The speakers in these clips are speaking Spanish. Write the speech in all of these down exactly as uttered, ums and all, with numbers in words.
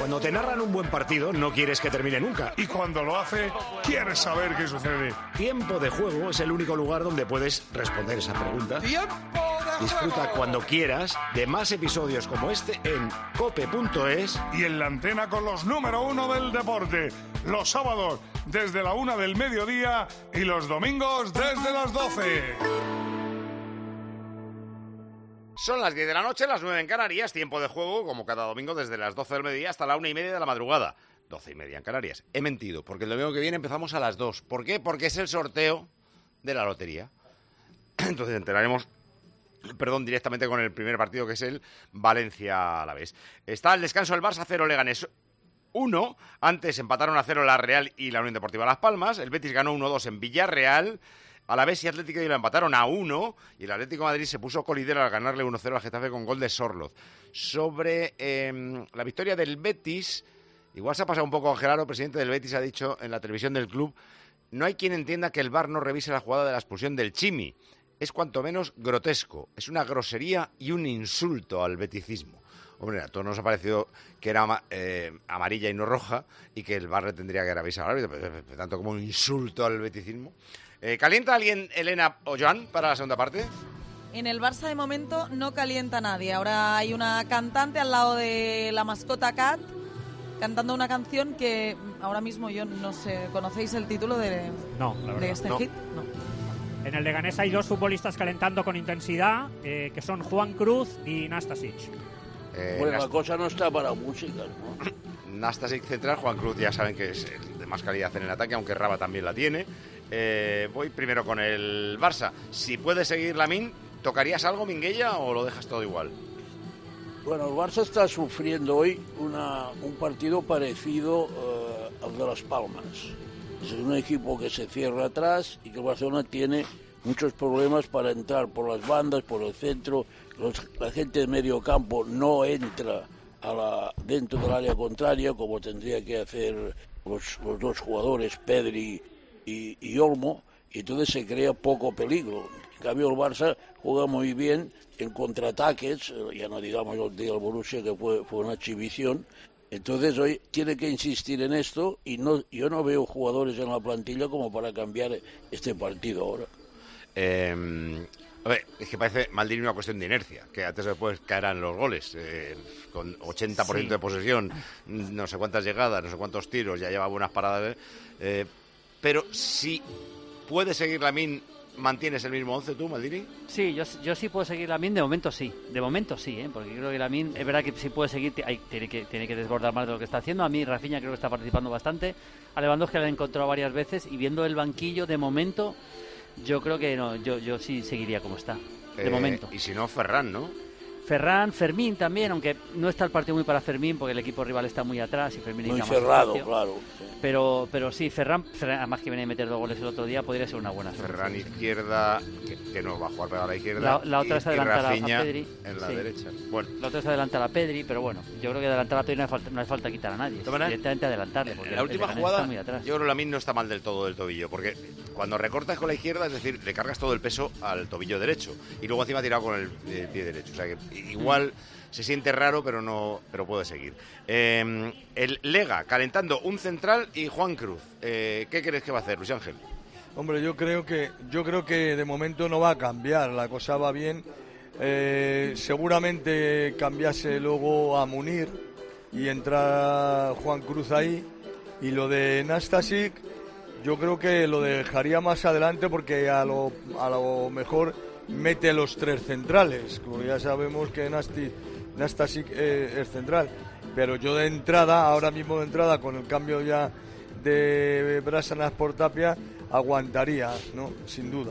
Cuando te narran un buen partido, no quieres que termine nunca. Y cuando lo hace, quieres saber qué sucede. Tiempo de Juego es el único lugar donde puedes responder esa pregunta. ¡Tiempo de Disfruta juego! cuando quieras de más episodios como este en cope punto es. Y en la antena con los número uno del deporte. Los sábados desde la una del mediodía y los domingos desde las doce. Son las diez de la noche, las nueve en Canarias, tiempo de juego, como cada domingo, desde las doce del mediodía hasta la una y media de la madrugada. doce y media en Canarias. He mentido, porque el domingo que viene empezamos a las dos. ¿Por qué? Porque es el sorteo de la lotería. Entonces entraremos, perdón, directamente con el primer partido, que es el Valencia-Alavés. Está al descanso el Barça, cero Leganés uno. Antes empataron a cero la Real y la Unión Deportiva Las Palmas. El Betis ganó uno dos en Villarreal. Alavés y Atlético de Madrid empataron a uno y el Atlético de Madrid se puso colíder al ganarle uno cero al Getafe con gol de Sorloz. Sobre eh, la victoria del Betis, igual se ha pasado un poco. Gerardo, presidente del Betis, ha dicho en la televisión del club: no hay quien entienda que el V A R no revise la jugada de la expulsión del Chimi. Es cuanto menos grotesco, es una grosería y un insulto al beticismo. Hombre, a todos nos ha parecido que era eh, amarilla y no roja y que el V A R le tendría que revisar al árbitro, pero tanto como un insulto al beticismo. Eh, ¿Calienta alguien, Elena o Joan, para la segunda parte? En el Barça de momento no calienta nadie. Ahora hay una cantante al lado de la mascota Cat cantando una canción que ahora mismo yo no sé. ¿Conocéis el título de, no, la verdad, de este no. hit? No. En el Leganés hay dos futbolistas calentando con intensidad, eh, que son Juan Cruz y Nastasic. Eh, bueno, Nast- la cosa no está para música, ¿no? Nastasic central, Juan Cruz ya saben que es el de más calidad en el ataque, aunque Raba también la tiene. Eh, voy primero con el Barça. Si puede seguir Lamine, ¿tocarías algo, Minguella, o lo dejas todo igual? Bueno, el Barça está sufriendo hoy una, un partido parecido uh, al de Las Palmas. Es un equipo que se cierra atrás y que el Barcelona tiene muchos problemas para entrar por las bandas, por el centro. Los, la gente de medio campo no entra a la, dentro del área contraria, como tendría que hacer los, los dos jugadores, Pedri y, y Olmo, y entonces se crea poco peligro. En cambio el Barça juega muy bien en contraataques, ya no digamos el día del Borussia, que fue, fue una exhibición. Entonces hoy tiene que insistir en esto y no, yo no veo jugadores en la plantilla como para cambiar este partido ahora. Eh, a ver, es que parece Maldini una cuestión de inercia, que antes o después caerán los goles, eh, con ochenta por ciento sí. de posesión, no sé cuántas llegadas, no sé cuántos tiros, ya lleva buenas paradas, eh, pero si puede seguir Lamine, ¿mantienes el mismo once tú, Maldini? Sí, yo, yo sí puedo seguir Lamine, de momento sí, de momento sí, ¿eh? Porque creo que Lamine, es verdad que si puede seguir, hay, tiene, que, tiene que desbordar más de lo que está haciendo. A mí Rafinha creo que está participando bastante, a Lewandowski la he encontrado varias veces y viendo el banquillo, de momento, yo creo que no, yo, yo sí seguiría como está, de eh, momento. Y si no, Ferran, ¿no? Ferran, Fermín también, aunque no está el partido muy para Fermín porque el equipo rival está muy atrás y Fermín muy necesita cerrado, más espacio. claro. Sí. Pero, pero sí, Ferran, Ferran, además que viene a meter dos goles el otro día, podría ser una buena Ferran solución. izquierda, que, que no va a jugar para la izquierda. La, la otra y, es adelantar a, a Rafinha Pedri. en la sí. derecha. Bueno. La otra es adelantar a Pedri, pero bueno, yo creo que adelantar a Pedri no hace falta, no hace falta quitar a nadie. Es directamente adelantarle. Porque en la el, última el jugada, está muy atrás. yo creo que Lamine no está mal del todo del tobillo, porque cuando recortas con la izquierda, es decir, le cargas todo el peso al tobillo derecho y luego encima tirado con el eh, pie derecho. O sea que igual mm. se siente raro, pero no, pero puede seguir. Eh, el Lega calentando un central y Juan Cruz. Eh, ¿Qué crees que va a hacer, Luis Ángel? Hombre, yo creo que yo creo que de momento no va a cambiar, la cosa va bien. Eh, seguramente cambiase luego a Munir y entra Juan Cruz ahí. Y lo de Nastasic, yo creo que lo dejaría más adelante porque a lo, a lo mejor mete los tres centrales, como ya sabemos que Nasti, Nastasic eh, es central. Pero yo de entrada, ahora mismo de entrada, con el cambio ya de Bárcenas por Tapia, aguantaría, ¿no? Sin duda.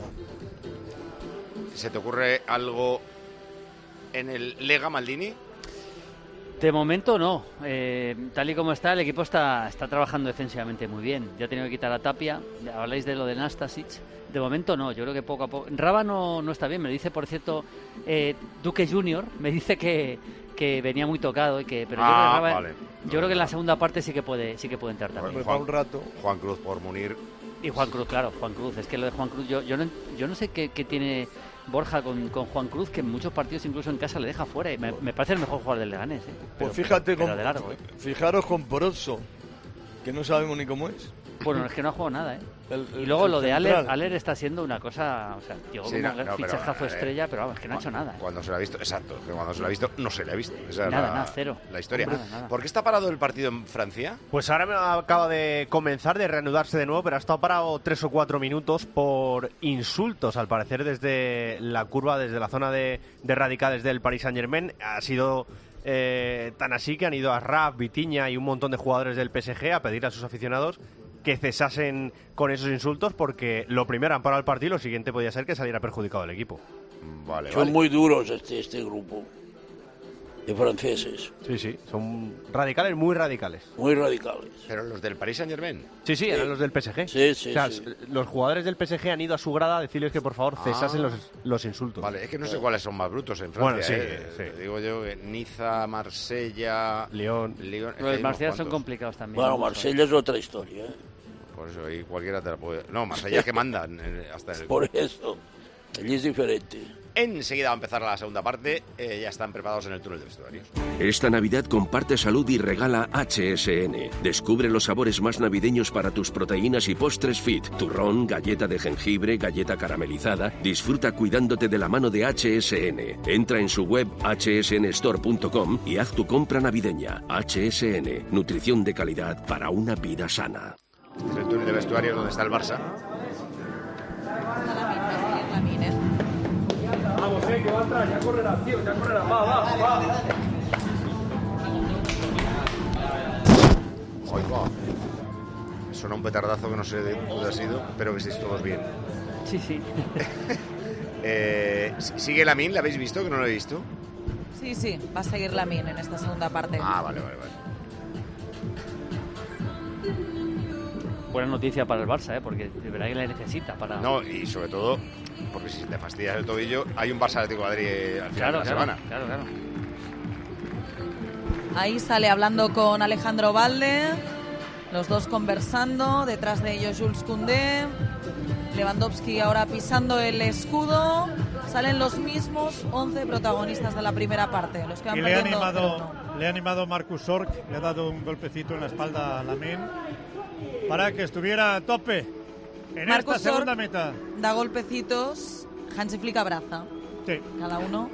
¿Se te ocurre algo en el Lega, Maldini? De momento no. Eh, tal y como está, el equipo está, está trabajando defensivamente muy bien. Ya ha tenido que quitar a Tapia. Habláis de lo de Nastasic. De momento no, yo creo que poco a poco. Raba no, no está bien, me lo dice, por cierto, eh, Duque junior Me dice que, que venía muy tocado y que, pero ah, yo, creo que Raba, vale. yo creo que en la segunda parte sí que puede, sí que puede entrar también. Pues Juan, un rato. Juan Cruz por Munir. Y Juan Cruz, claro, Juan Cruz. Es que lo de Juan Cruz, yo, yo, no, yo no sé qué, qué tiene Borja con, con Juan Cruz, que en muchos partidos incluso en casa le deja fuera. Y me, me parece el mejor jugador del Leganés. ¿eh? Pero, pues fíjate, pero con, de largo, ¿eh? fijaros con Porozzo, que no sabemos ni cómo es. Bueno, es que no ha jugado nada, ¿eh? El, el, y luego lo de Aller, central. Aller está siendo una cosa, o sea, llegó Sí, como no, un no, fichajazo pero, eh, estrella, pero vamos, es que no ha hecho Cuando- nada. ¿eh? Cuando se lo ha visto, exacto, que cuando se lo ha visto, no se le ha visto. Esa es Nada, la, nada, cero. la historia. Nada, nada. ¿Por qué está parado el partido en Francia? Pues ahora me acaba de comenzar, de reanudarse de nuevo, pero ha estado parado tres o cuatro minutos por insultos, al parecer, desde la curva, desde la zona de, de radicales del Paris Saint-Germain. Ha sido eh, tan así que han ido a Raf, Vitinha y un montón de jugadores del P S G a pedir a sus aficionados que cesasen con esos insultos, porque lo primero han parado el partido y lo siguiente podía ser que saliera perjudicado el equipo. Vale, Son vale. muy duros este, este grupo de franceses, Sí, sí, son radicales, muy radicales. muy radicales. Pero los del Paris Saint-Germain. Sí, sí, eran los del P S G. Sí, sí, O sea, sí. los jugadores del P S G han ido a su grada a decirles que por favor cesasen Ah. los, los insultos. Vale, es que no sé cuáles son más brutos en Bueno, Francia. sí, ¿eh? sí. Digo yo que Niza, Marsella, León. Lyon. es que Los hay unos Marsella son cuantos. complicados también. Bueno, mucho, ¿eh? Marsella es otra historia, ¿eh? Por eso ahí cualquiera te la puede. No, Marsella que mandan eh, hasta el. Por eso, allí es diferente. Enseguida va a empezar la segunda parte. Eh, ya están preparados en el túnel de vestuarios. Esta Navidad comparte salud y regala H S N. Descubre los sabores más navideños para tus proteínas y postres fit. Turrón, galleta de jengibre, galleta caramelizada. Disfruta cuidándote de la mano de H S N. Entra en su web hache ese ene store punto com y haz tu compra navideña. H S N. Nutrición de calidad para una vida sana. Es el túnel de vestuarios donde está el Barça. Está la mina, sí, la mina, ¿eh? Vamos, eh, que va atrás, ya correrá, tío, ya correrá, va, va, va. Ay, va. Suena un petardazo que no sé de dónde ha sido, pero que estéis todos bien. Sí, sí. Eh, ¿Sigue la Min? ¿La habéis visto? Que no lo he visto. Sí, sí, va a seguir la mina en esta segunda parte. Ah, vale, vale, vale. Buena noticia para el Barça, ¿eh? Porque de verdad que la necesita para... No, y sobre todo, porque si te fastidias el tobillo, hay un Barça Atlético de Madrid al final claro, de la claro, semana. claro, claro. Ahí sale hablando con Alejandro Valde, los dos conversando, detrás de ellos Jules Koundé, Lewandowski ahora pisando el escudo. Salen los mismos once protagonistas de la primera parte, los que van Y le ha perdiendo animado, cero uno. le ha animado Marcus Sorg, le ha dado un golpecito en la espalda a Lamine para que estuviera a tope en Marcus esta segunda Sorg mitad. da golpecitos, Hansi Flick abraza, Sí. cada uno.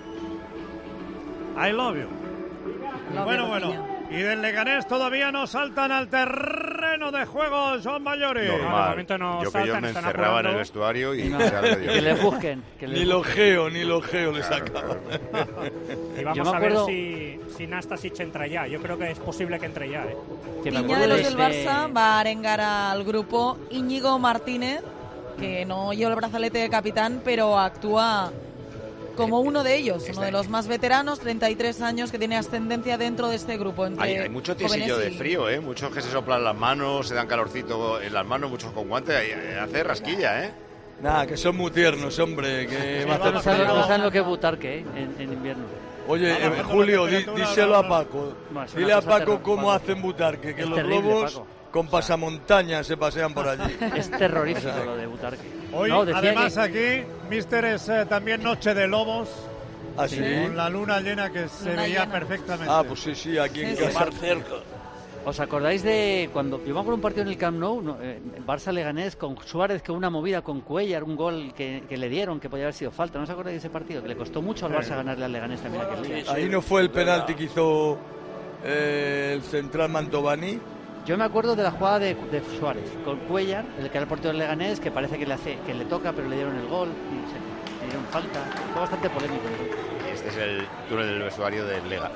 I love you. Love bueno, you, bueno. Rafinha. Y del Leganés todavía no saltan al terreno de juego, son mayores. No, de Normal. momento no Yo que yo saltan, me están encerraba en el apurando. vestuario y No, se ha medio- que le busquen. Que le Ni lo busquen. geo, ni lo geo le Claro, sacaba. claro. Y Yo vamos me a acuerdo- ver si, si Nastasic entra ya. Yo creo que es posible que entre ya, ¿eh? Que me Piña acuerdo de los de del ese- Barça va a arengar al grupo Íñigo Martínez, que no lleva el brazalete de capitán, pero actúa como uno de ellos, uno de los más veteranos, treinta y tres años, que tiene ascendencia dentro de este grupo. Entre Hay, hay mucho tiesillo jóvenes de y- frío, ¿eh? Muchos que se soplan las manos, se dan calorcito en las manos, muchos con guantes. Ahí, eh, hace rasquilla, ¿eh? Nada, que son muy tiernos, hombre. Que va a No hacer saben, frío. no saben lo que es Butarque, ¿eh? en, en invierno. Oye, Va eh, bajando Julio, la di- temperatura, díselo a va- Paco. No, es una Dile a cosa Paco terrible, cómo Paco. hacen Butarque, que Es los terrible, lobos Paco. con pasamontañas se pasean por allí. Es terrorífico lo de Butarque. Hoy, No, decía además, que- aquí, Mister es eh, también Noche de Lobos, ¿Ah, sí? con la luna llena que se Luna veía llena. perfectamente. Ah, pues sí, sí, aquí en Sí, sí. casa. Más cerca. ¿Os acordáis de cuando yo me acuerdo un partido en el Camp Nou, no, eh, Barça Leganés con Suárez, que una movida con Cuellar, un gol que, que le dieron que podía haber sido falta? ¿No os acordáis de ese partido? Que le costó mucho al Barça ganarle al Leganés también aquel día. Ahí no fue el penalti que hizo eh, el central Mantovani. Yo me acuerdo de la jugada de, de Suárez con Cuellar, el que era el portero del Leganés, que parece que le hace que le toca, pero le dieron el gol, y no sé, le dieron falta. Fue bastante polémico. ¿no? Este es el túnel del vestuario del Lega.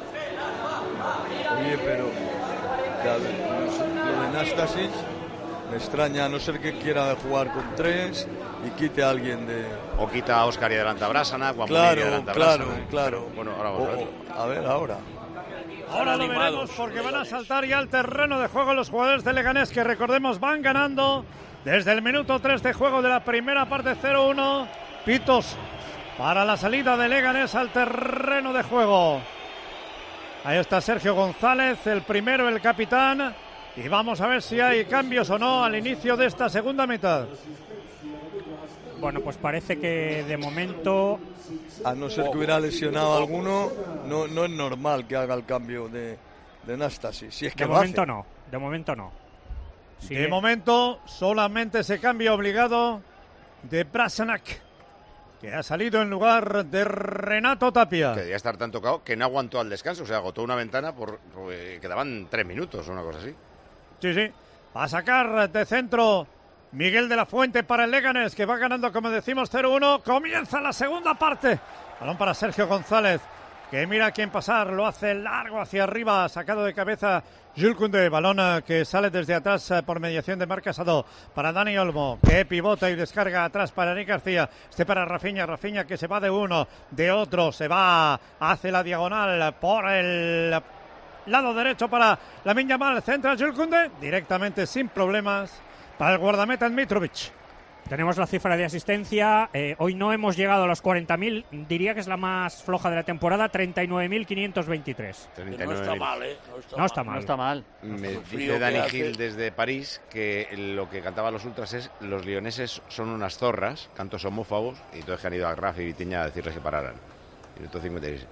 Oye, pero ya, no sé, lo de Nastasic me extraña, a no ser que quiera jugar con tres y quite a alguien de... O quita a Oscar y adelanta a Brásana, Juan Munir y Claro, adelanta a claro, Brásana. claro. Bueno, ahora vamos a O- verlo. o- a ver, ahora. Ahora lo animados. veremos porque van a saltar ya al terreno de juego los jugadores de Leganés, que recordemos van ganando desde el minuto tres de juego de la primera parte, cero uno. Pitos para la salida de Leganés al terreno de juego. Ahí está Sergio González, el primero, el capitán. Y vamos a ver si hay cambios o no al inicio de esta segunda mitad. Bueno, pues parece que de momento... A no ser que hubiera lesionado a alguno, no, no es normal que haga el cambio de, de Nastasic. Si es que de lo momento hace. no, de momento no. Sí, de momento solamente ese cambio obligado de Brasanac, que ha salido en lugar de Renato Tapia. Que debía estar tan tocado que no aguantó al descanso, o sea, agotó una ventana por, por eh, quedaban tres minutos o una cosa así. Sí, sí. Va a sacar de centro Miguel de la Fuente para el Leganés, que va ganando, como decimos, cero uno. Comienza la segunda parte. Balón para Sergio González, que mira a quién pasar. Lo hace largo hacia arriba, sacado de cabeza Jules Koundé. Balón que sale desde atrás por mediación de Marc Casado para Dani Olmo, que pivota y descarga atrás para Eric García. Este para Rafinha. Rafinha que se va de uno, de otro. Se va, hace la diagonal por el lado derecho para Lamine Yamal. Centra Jules Koundé directamente sin problemas para el guardameta Mitrovic. Tenemos la cifra de asistencia. Eh, hoy no hemos llegado a los cuarenta mil. Diría que es la más floja de la temporada. treinta y nueve mil quinientos veintitrés. No está mal, ¿eh? No está, no mal. está mal. No está mal. Me El frío dice que Dani hace. Gil desde París que lo que cantaban los ultras es los lioneses son unas zorras, cantos homófobos, y entonces que han ido a Graf y Vitiña a decirles que pararan. Minuto cincuenta y seis.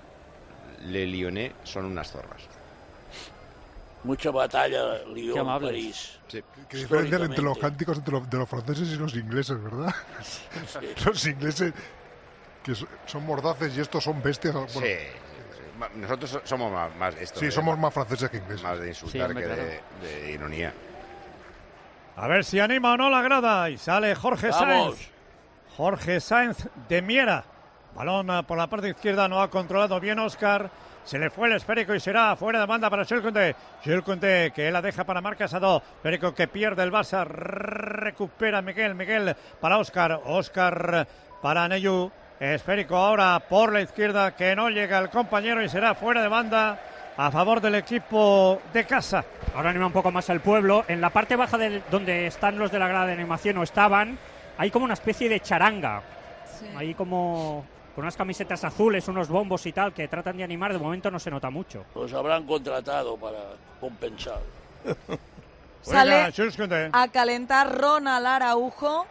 Le Lyonnais son unas zorras. Mucha batalla, Qué Lyon, amables. París. Sí. Qué diferencia entre los Históricamente. cánticos entre los, de los franceses y los ingleses, ¿verdad? Los ingleses que so- son mordaces y estos son bestias. Bueno, Sí, sí, sí. Ma- Nosotros so- somos más, más esto sí, de- somos más franceses que ingleses. más de insultar hombre, que claro. de, de ironía. A ver si anima o no la grada. Y sale Jorge Vamos. Sáenz. Jorge Sáenz de Miera. Balón ah, por la parte izquierda, no ha controlado bien Óscar. Se le fue el esférico y será fuera de banda para Jules Koundé. Jules Koundé que la deja para Marc Casado. Esférico que pierde el Barça. Recupera Miguel. Miguel para Óscar. Óscar para Neyu. Esférico ahora por la izquierda que no llega el compañero y será fuera de banda a favor del equipo de casa. Ahora anima un poco más al pueblo. En la parte baja del, donde están los de la grada de animación o estaban, hay como una especie de charanga. Sí. Hay como con unas camisetas azules, unos bombos y tal, que tratan de animar. De momento no se nota mucho. Los habrán contratado para compensar. Juega Sale Jules Koundé. a calentar Ronald Araujo.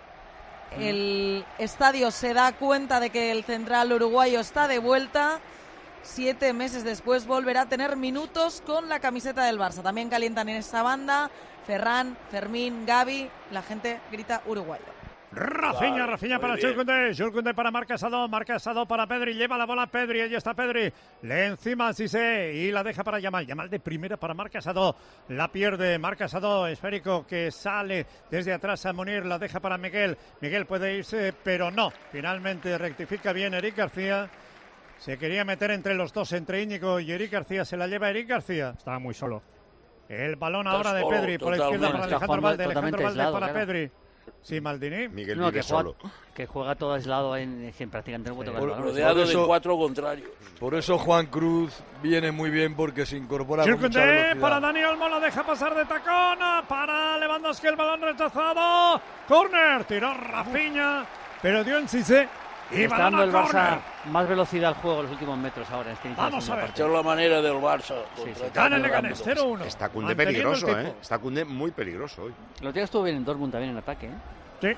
El estadio se da cuenta de que el central uruguayo está de vuelta. Siete meses después volverá a tener minutos con la camiseta del Barça. También calientan en esta banda Ferran, Fermín, Gavi. La gente grita uruguayo. Rafinha, Claro, Rafinha muy para bien. Jules Koundé, Jules Koundé para Marc Casado, Marc Casado para Pedri, lleva la bola Pedri, ahí está Pedri, le encima Cissé y la deja para Yamal, Yamal de primera para Marc Casado, la pierde Marc Casado, esférico que sale desde atrás a Munir, la deja para Miguel, Miguel puede irse, pero no, finalmente rectifica bien Eric García, se quería meter entre los dos, entre Íñigo y Eric García, se la lleva Eric García. Estaba muy solo. El balón Está ahora de solo, Pedri, por la izquierda totalmente. para Está Alejandro jugando Valde, totalmente Alejandro Valde aislado, para claro. Pedri. Sí, Maldini. Miguel No, vive que juega, solo. que juega todo aislado en, en prácticamente no puede tocar el balón. Rodeado Por eso- de cuatro contrarios. Por eso Juan Cruz viene muy bien porque se incorpora Jules con mucha Koundé velocidad. para Dani Olmo, la deja pasar de tacón, para Lewandowski, el balón rechazado, córner, tiró Rafinha, pero dio en Cissé y Está balón dando a el Barça córner. más velocidad al juego en los últimos metros ahora. En este inicio de la Vamos a segunda ver. parte. Esta es la manera del Barça. Sí, sí. contratar Gana el rápido. Leganés, cero uno. Está Koundé Manteniendo el peligroso, tipo. ¿eh? Está Koundé muy peligroso hoy. El otro día estuvo bien en Dortmund también en ataque. ¿eh? Sí.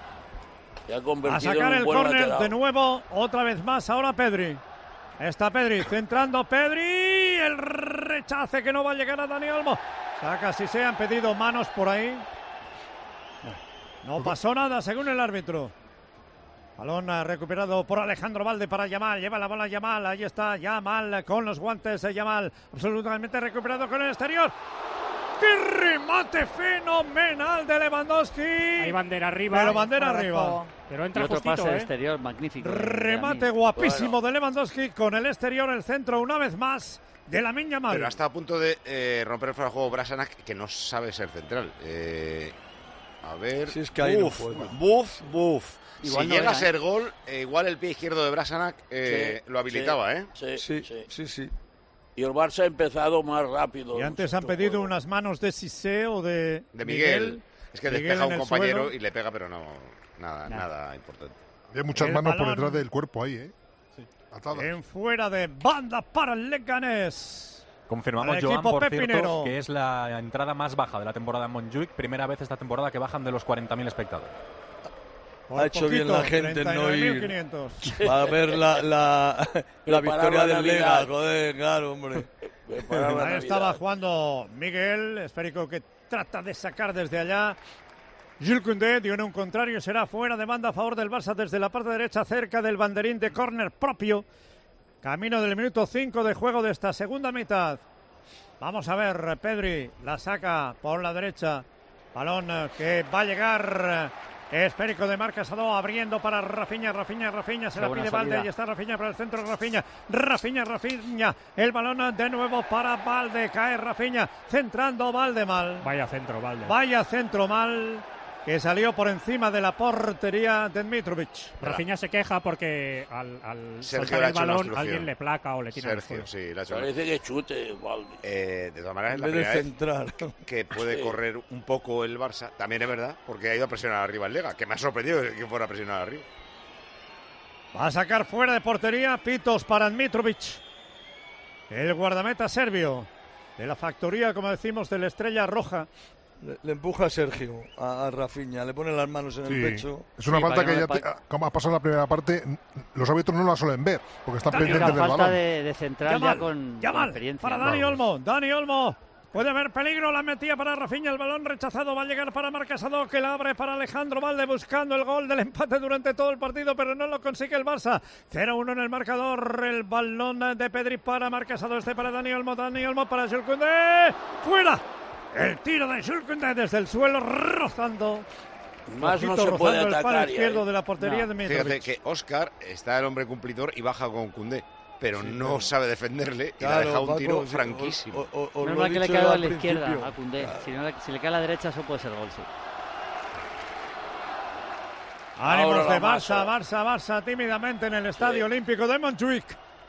Se ha A convertido sacar en un el buen córner lateral. de nuevo, otra vez más, ahora Pedri. Está Pedri, centrando Pedri, el rechace que no va a llegar a Dani Olmo. Saca si se han pedido manos por ahí. No pasó nada según el árbitro. Balón ah, recuperado por Alejandro Valde para Yamal. Lleva la bola Yamal. Ahí está Yamal con los guantes. eh, Yamal absolutamente recuperado con el exterior. ¡Qué remate fenomenal de Lewandowski! Hay bandera arriba. Pero bandera Fuera de arriba. juego. Pero Y entra otro justito, pase ¿eh? exterior magnífico. de- de Remate Lamine. guapísimo de Lewandowski con el exterior, el centro una vez más de Lamine Yamal. Pero hasta a punto de eh, romper el fuera de juego Brasanac, que no sabe ser central. Eh, a ver. Si es que ahí no buf, juega. buf, buf. Igual si no llega era, a ser gol, eh, igual el pie izquierdo de Brasanac eh, Sí, lo habilitaba, sí, ¿eh? Sí, Sí, sí. sí, sí. Y el Barça ha empezado más rápido. Y en antes su han pedido juego. unas manos de Cissé o de, De Miguel. Es que Miguel despeja a en un el compañero suelo. y le pega, pero no. Nada, Nada. nada importante. Hay muchas El manos por balón. detrás del cuerpo ahí, ¿eh? Atadas. En fuera de banda para el Leganés. Confirmamos, El Joan, equipo por pepinero. cierto, que es la entrada más baja de la temporada en Montjuic. Primera vez esta temporada que bajan de los cuarenta mil espectadores. Por ha hecho poquito, bien la gente en no ir quinientos. para ver la, la, la victoria del Lega. Navidad. Joder, claro, hombre. Ahí estaba jugando Miguel, esférico que trata de sacar desde allá. Jules Koundé dio en un contrario, será fuera de banda a favor del Barça desde la parte derecha, cerca del banderín de córner propio. Camino del minuto cinco de juego de esta segunda mitad. Vamos a ver, Pedri la saca por la derecha. Balón que va a llegar. Esférico de Marc Casado abriendo para Rafinha, Rafinha, Rafinha, se la pide Valde y está Rafinha para el centro, Rafinha, Rafinha, Rafinha, el balón de nuevo para Valde, cae Rafinha, centrando Valde mal. Vaya centro, Valde. Vaya centro mal, que salió por encima de la portería de Mitrovic. Rafinha se queja porque al, al Sergio soltar le ha el hecho una balón obstrucción. alguien le placa o le tira al Sergio, suelo. sí, le ha hecho Parece que chute, Valde. Eh, de todas maneras, es la En vez de primera centrar. vez que puede Sí. correr un poco el Barça. También es verdad, porque ha ido a presionar arriba el Lega, que me ha sorprendido que fuera a presionar arriba. Va a sacar fuera de portería, pitos para Mitrovic. El guardameta serbio de la factoría, como decimos, de la Estrella Roja. Le, le empuja a Sergio, a, a Rafinha, le pone las manos en Sí, el pecho. es una Sí, falta para que que ya no te- pa- como ha pasado la primera parte, los árbitros no la suelen ver, porque están Dani, pendientes Era del falta balón. de, de central Yamal, ya con, Yamal, con experiencia. para Dani Olmo, Dani Olmo. Puede haber peligro, la metía para Rafinha, el balón rechazado, va a llegar para Marc Casado, que la abre para Alejandro Valde, buscando el gol del empate durante todo el partido, pero no lo consigue el Barça. cero uno en el marcador, el balón de Pedri para Marc Casado, este para Dani Olmo, Dani Olmo para Jules Koundé, ¡fuera! El tiro de Jules Koundé desde el suelo, rozando. Más no Ojito, se puede rozando el palo atacar ya, izquierdo ¿eh? de la portería No. de Mitrovic. Fíjate que Óscar está el hombre cumplidor y baja con Koundé, pero Sí, no claro. sabe defenderle y le ha Claro, dejado un Paco, tiro sí, franquísimo. o- o- o Menos lo mal he que le dicho cae yo a al la izquierda principio. a Koundé. Claro. Si, no le- si le cae a la derecha, eso puede ser gol, sí. Ánimos Ahora de la Barça, masa. Barça, Barça, tímidamente en el Estadio Sí. Olímpico de Montjuic.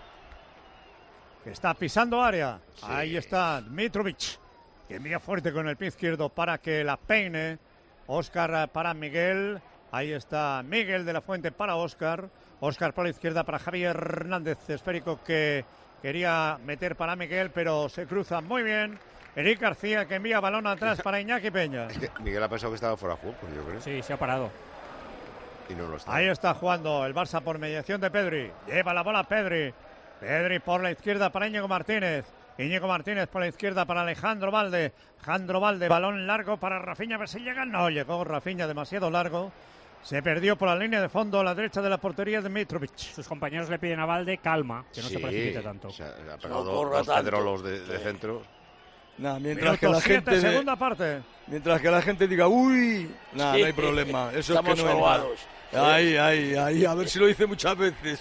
Que está pisando área. Sí. Ahí está Mitrovic, que envía fuerte con el pie izquierdo para que la peine. Óscar para Miguel. Ahí está Miguel de la Fuente para Óscar. Óscar por la izquierda para Javier Hernández, esférico que quería meter para Miguel, pero se cruza muy bien. Eric García que envía balón atrás para Iñaki Peña. Es que Miguel ha pensado que estaba fuera de juego, yo creo, Sí, se ha parado. y no lo está. Ahí está jugando el Barça por mediación de Pedri. Lleva la bola Pedri. Pedri por la izquierda para Íñigo Martínez. Íñigo Martínez por la izquierda para Alejandro Valde. Alejandro Valde, balón largo para Rafinha. A ver si llega. No, llegó Rafinha demasiado largo. Se perdió por la línea de fondo a la derecha de la portería de Mitrovic. Sus compañeros le piden a Valde calma, que no Sí, se precipite tanto. o sea, ha pegado No dos, corra dos tanto. pedrolos de, de Sí. centro. Nah, mientras Minuto que la siete, gente de- segunda parte. mientras que la gente diga uy, nada, Sí. no hay problema. Eso Estamos es que no ahogados. entra. Ahí, ahí, ahí, a ver si lo dice muchas veces.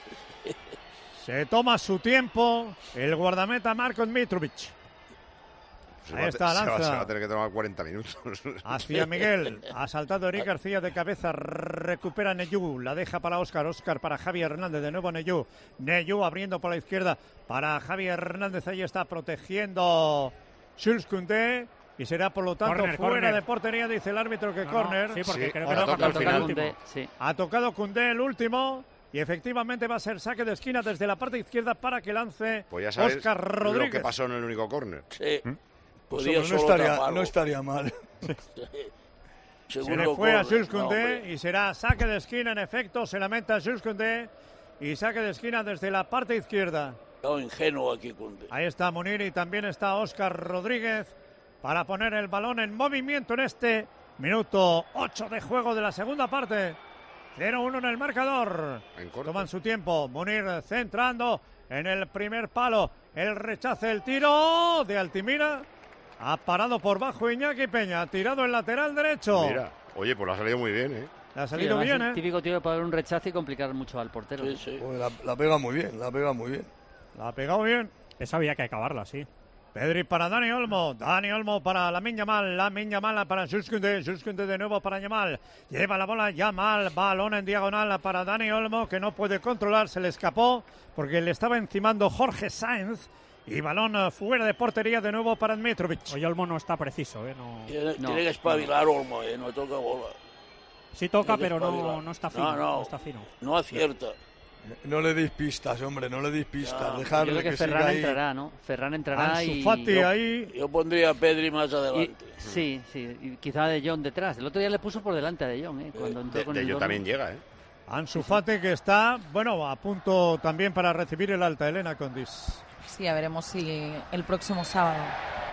Se toma su tiempo el guardameta Marko Mitrovic. Se Ahí va a- está, se va, lanza. se va a tener que tomar cuarenta minutos. Hacia Miguel, ha saltado Eric García de cabeza, recupera Neyú, la deja para Óscar, Óscar para Javier Hernández, de nuevo Neyú, Neyú abriendo por la izquierda para Javier Hernández, ahí está protegiendo Jules Koundé y será por lo tanto Córner, fuera córner. de portería, dice el árbitro que No, no, córner. sí, porque Sí, creo ahora que no toca ha al tocado final. el último. Koundé, sí. Ha tocado Koundé el último y efectivamente va a ser saque de esquina desde la parte izquierda para que lance Pues ya sabes Óscar lo Rodríguez. que pasó en el único córner. Sí. Pues, Podía hombre, no, solo estaría, taparlo. no estaría mal. Se Segundo le fue a córner. Jules No, Koundé hombre. y será saque de esquina, en efecto, se lamenta Jules Koundé y saque de esquina desde la parte izquierda. Estaba ingenuo aquí, Koundé. Ahí está Munir y también está Óscar Rodríguez para poner el balón en movimiento en este minuto ocho de juego de la segunda parte. cero uno en el marcador. En corto. Toman su tiempo. Munir centrando en el primer palo. El rechace, el tiro de Altimira. Ha parado por bajo Iñaki Peña. Tirado el lateral derecho. Mira, oye, pues lo ha salido muy bien, ¿eh? Le ha Sí, salido además, bien, el ¿eh? típico tiro para dar un rechazo y complicar mucho al portero. Sí, sí. Joder, la, la pega muy bien, la pega muy bien. La ha pegado bien. Esa había que acabarla, sí. Pedri para Dani Olmo, Dani Olmo para Lamine Yamal, Lamine Yamal para Jules Koundé, Jules Koundé de nuevo para Yamal, lleva la bola Yamal, balón en diagonal para Dani Olmo que no puede controlar, se le escapó porque le estaba encimando Jorge Sainz y balón eh, fuera de portería de nuevo para Mitrovic. Hoy Olmo no está preciso, ¿eh? No... Tiene, No. tiene que espabilar Olmo, eh, no toca bola. Sí toca, Tiene que pero no, espabilar. no está fino. No, no. no está fino. No acierta. No le deis pistas, hombre, no le deis pistas. Dejarle Yo creo que, que Ferran siga entrará, ¿no? Ferran entrará Ansu y... Fati yo, ahí. Yo pondría a Pedri más adelante. Y, sí, sí, y quizá De Jong detrás. El otro día le puso por delante a De Jong, ¿eh? Cuando entró De, con de el yo Dortmund. también llega, ¿eh? Ansu Fati que está, bueno, a punto también para recibir el alta, Elena Condis. Sí, ya veremos si el próximo sábado.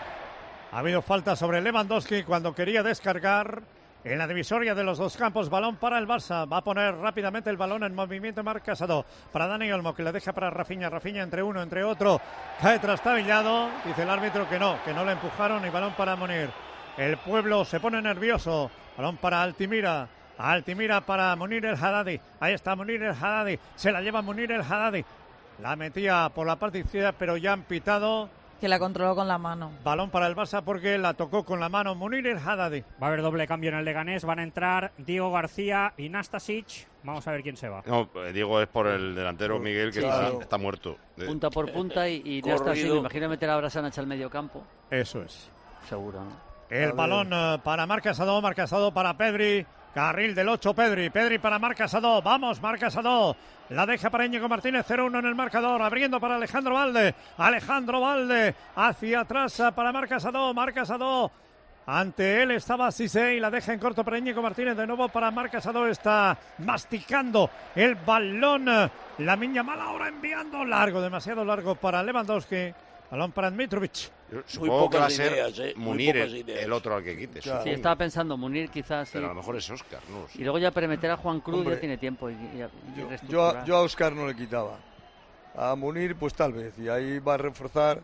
Ha habido falta sobre Lewandowski cuando quería descargar en la divisoria de los dos campos. Balón para el Barça. Va a poner rápidamente el balón en movimiento Marc Casado. Para Dani Olmo, que le deja para Rafinha. Rafinha entre uno, entre otro. Cae trastabillado. Dice el árbitro que no, que no le empujaron. Y balón para Munir. El pueblo se pone nervioso. Balón para Altimira. Altimira para Munir el Haddadi. Ahí está Munir el Haddadi. Se la lleva Munir el Haddadi. La metía por la parte izquierda, pero ya han pitado. Que la controló con la mano. Balón para el Barça porque la tocó con la mano Munir el Haddadi. Va a haber doble cambio en el Leganés. Van a entrar Diego García y Nastasic. Vamos a ver quién se va. No, Diego es por el delantero Miguel, que Sí, está, sí. está muerto. Punta por punta y, y Nastasic, me imagino meter a Brasanac al medio campo. Eso es. Seguro, ¿no? El balón uh, para Marc Casado, Marc Casado para Pedri. Carril del ocho, Pedri. Pedri para Marc Casado. Vamos, Marc Casado. La deja para Íñigo Martínez, cero uno en el marcador. Abriendo para Alejandro Valde. Alejandro Valde hacia atrás para Marc Casado. Marc Casado. Ante él estaba Cissé y la deja en corto para Íñigo Martínez. De nuevo para Marc Casado. Está masticando el balón. La Miña Mal ahora enviando largo, demasiado largo para Lewandowski. Balón para Dmitrovic. Yo supongo que va a ser ideas, eh, Munir el, el otro al que quites. Claro. Sí, estaba pensando Munir quizás. Sí. Pero a lo mejor es Óscar, no lo sé. Y luego ya permitir a Juan Cruz. Hombre, ya tiene tiempo. Y, y, y yo, yo, a, yo a Óscar no le quitaba. A Munir pues tal vez. Y ahí va a reforzar.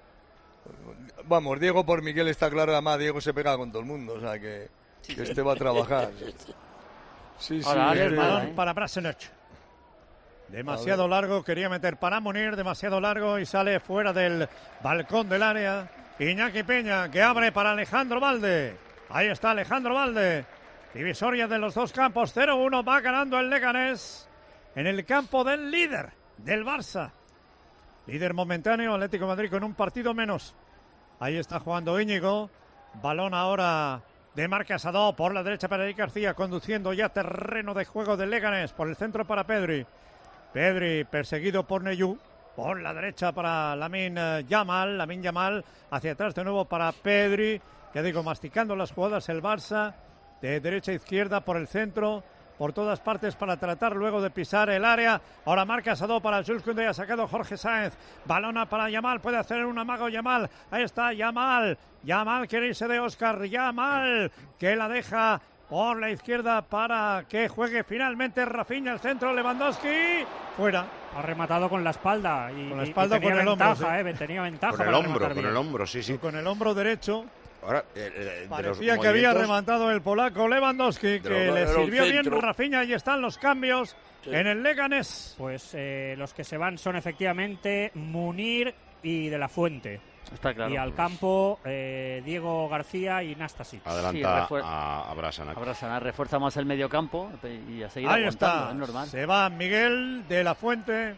Vamos, Diego por Miguel está claro. Además Diego se pega con todo el mundo. O sea que, que este va a trabajar. Sí, sí. Ahora, el balón ¿eh? para Brasanac. Demasiado largo, quería meter para Munir, demasiado largo y sale fuera del balcón del área. Iñaki Peña que abre para Alejandro Valde. Ahí está Alejandro Valde. Divisoria de los dos campos, cero uno, va ganando el Leganés en el campo del líder, del Barça. Líder momentáneo, Atlético de Madrid con un partido menos. Ahí está jugando Íñigo. Balón ahora de Marc Casado por la derecha para Eric García, conduciendo ya terreno de juego del Leganés. Por el centro para Pedri. Pedri perseguido por Neyú. Por la derecha para Lamine Yamal. Lamine Yamal hacia atrás de nuevo para Pedri. Ya digo, masticando las jugadas el Barça. De derecha a izquierda por el centro. Por todas partes para tratar luego de pisar el área. Ahora Marc Casado para Jules Koundé. Ha sacado Jorge Sáenz. Balona para Yamal. Puede hacer un amago Yamal. Ahí está Yamal. Yamal quiere irse de Óscar. Yamal que la deja por la izquierda para que juegue finalmente Rafinha. El centro Lewandowski. Fuera. Ha rematado con la espalda. Y, con la espalda y tenía con el ventaja, hombro. Eh, tenía ventaja. Con el hombro, con el hombro, sí, sí. Con el hombro derecho. Ahora, eh, eh, parecía que había rematado el polaco Lewandowski, que le sirvió bien Rafinha. Ahí están los cambios sí. en el Leganés. Pues eh, los que se van son efectivamente Munir y De la Fuente. Está claro. Y al campo eh, Diego García y Nastasic. Adelanta sí, a, a Brasanac. A Brasanac refuerza más el medio campo y a seguir Ahí aguantando, está. es normal. Se va Miguel De la Fuente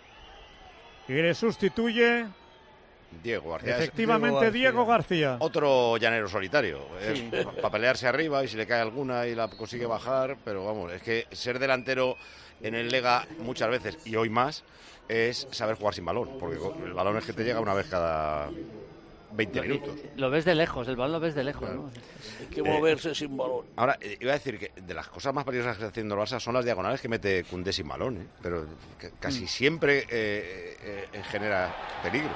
y le sustituye Diego García. Efectivamente, Diego García. Diego García. Otro llanero solitario. Sí. Es para pelearse arriba y si le cae alguna y la consigue bajar. Pero vamos, es que ser delantero en el Lega muchas veces, y hoy más, es saber jugar sin balón. Porque el balón es que te llega una vez cada veinte minutos. Lo ves de lejos, el balón lo ves de lejos. Claro. ¿no? Hay que moverse eh, sin balón. Ahora, iba a decir que de las cosas más peligrosas que está haciendo el Barça son las diagonales que mete Koundé sin balón. ¿eh? Pero que casi mm. siempre eh, eh, genera peligro.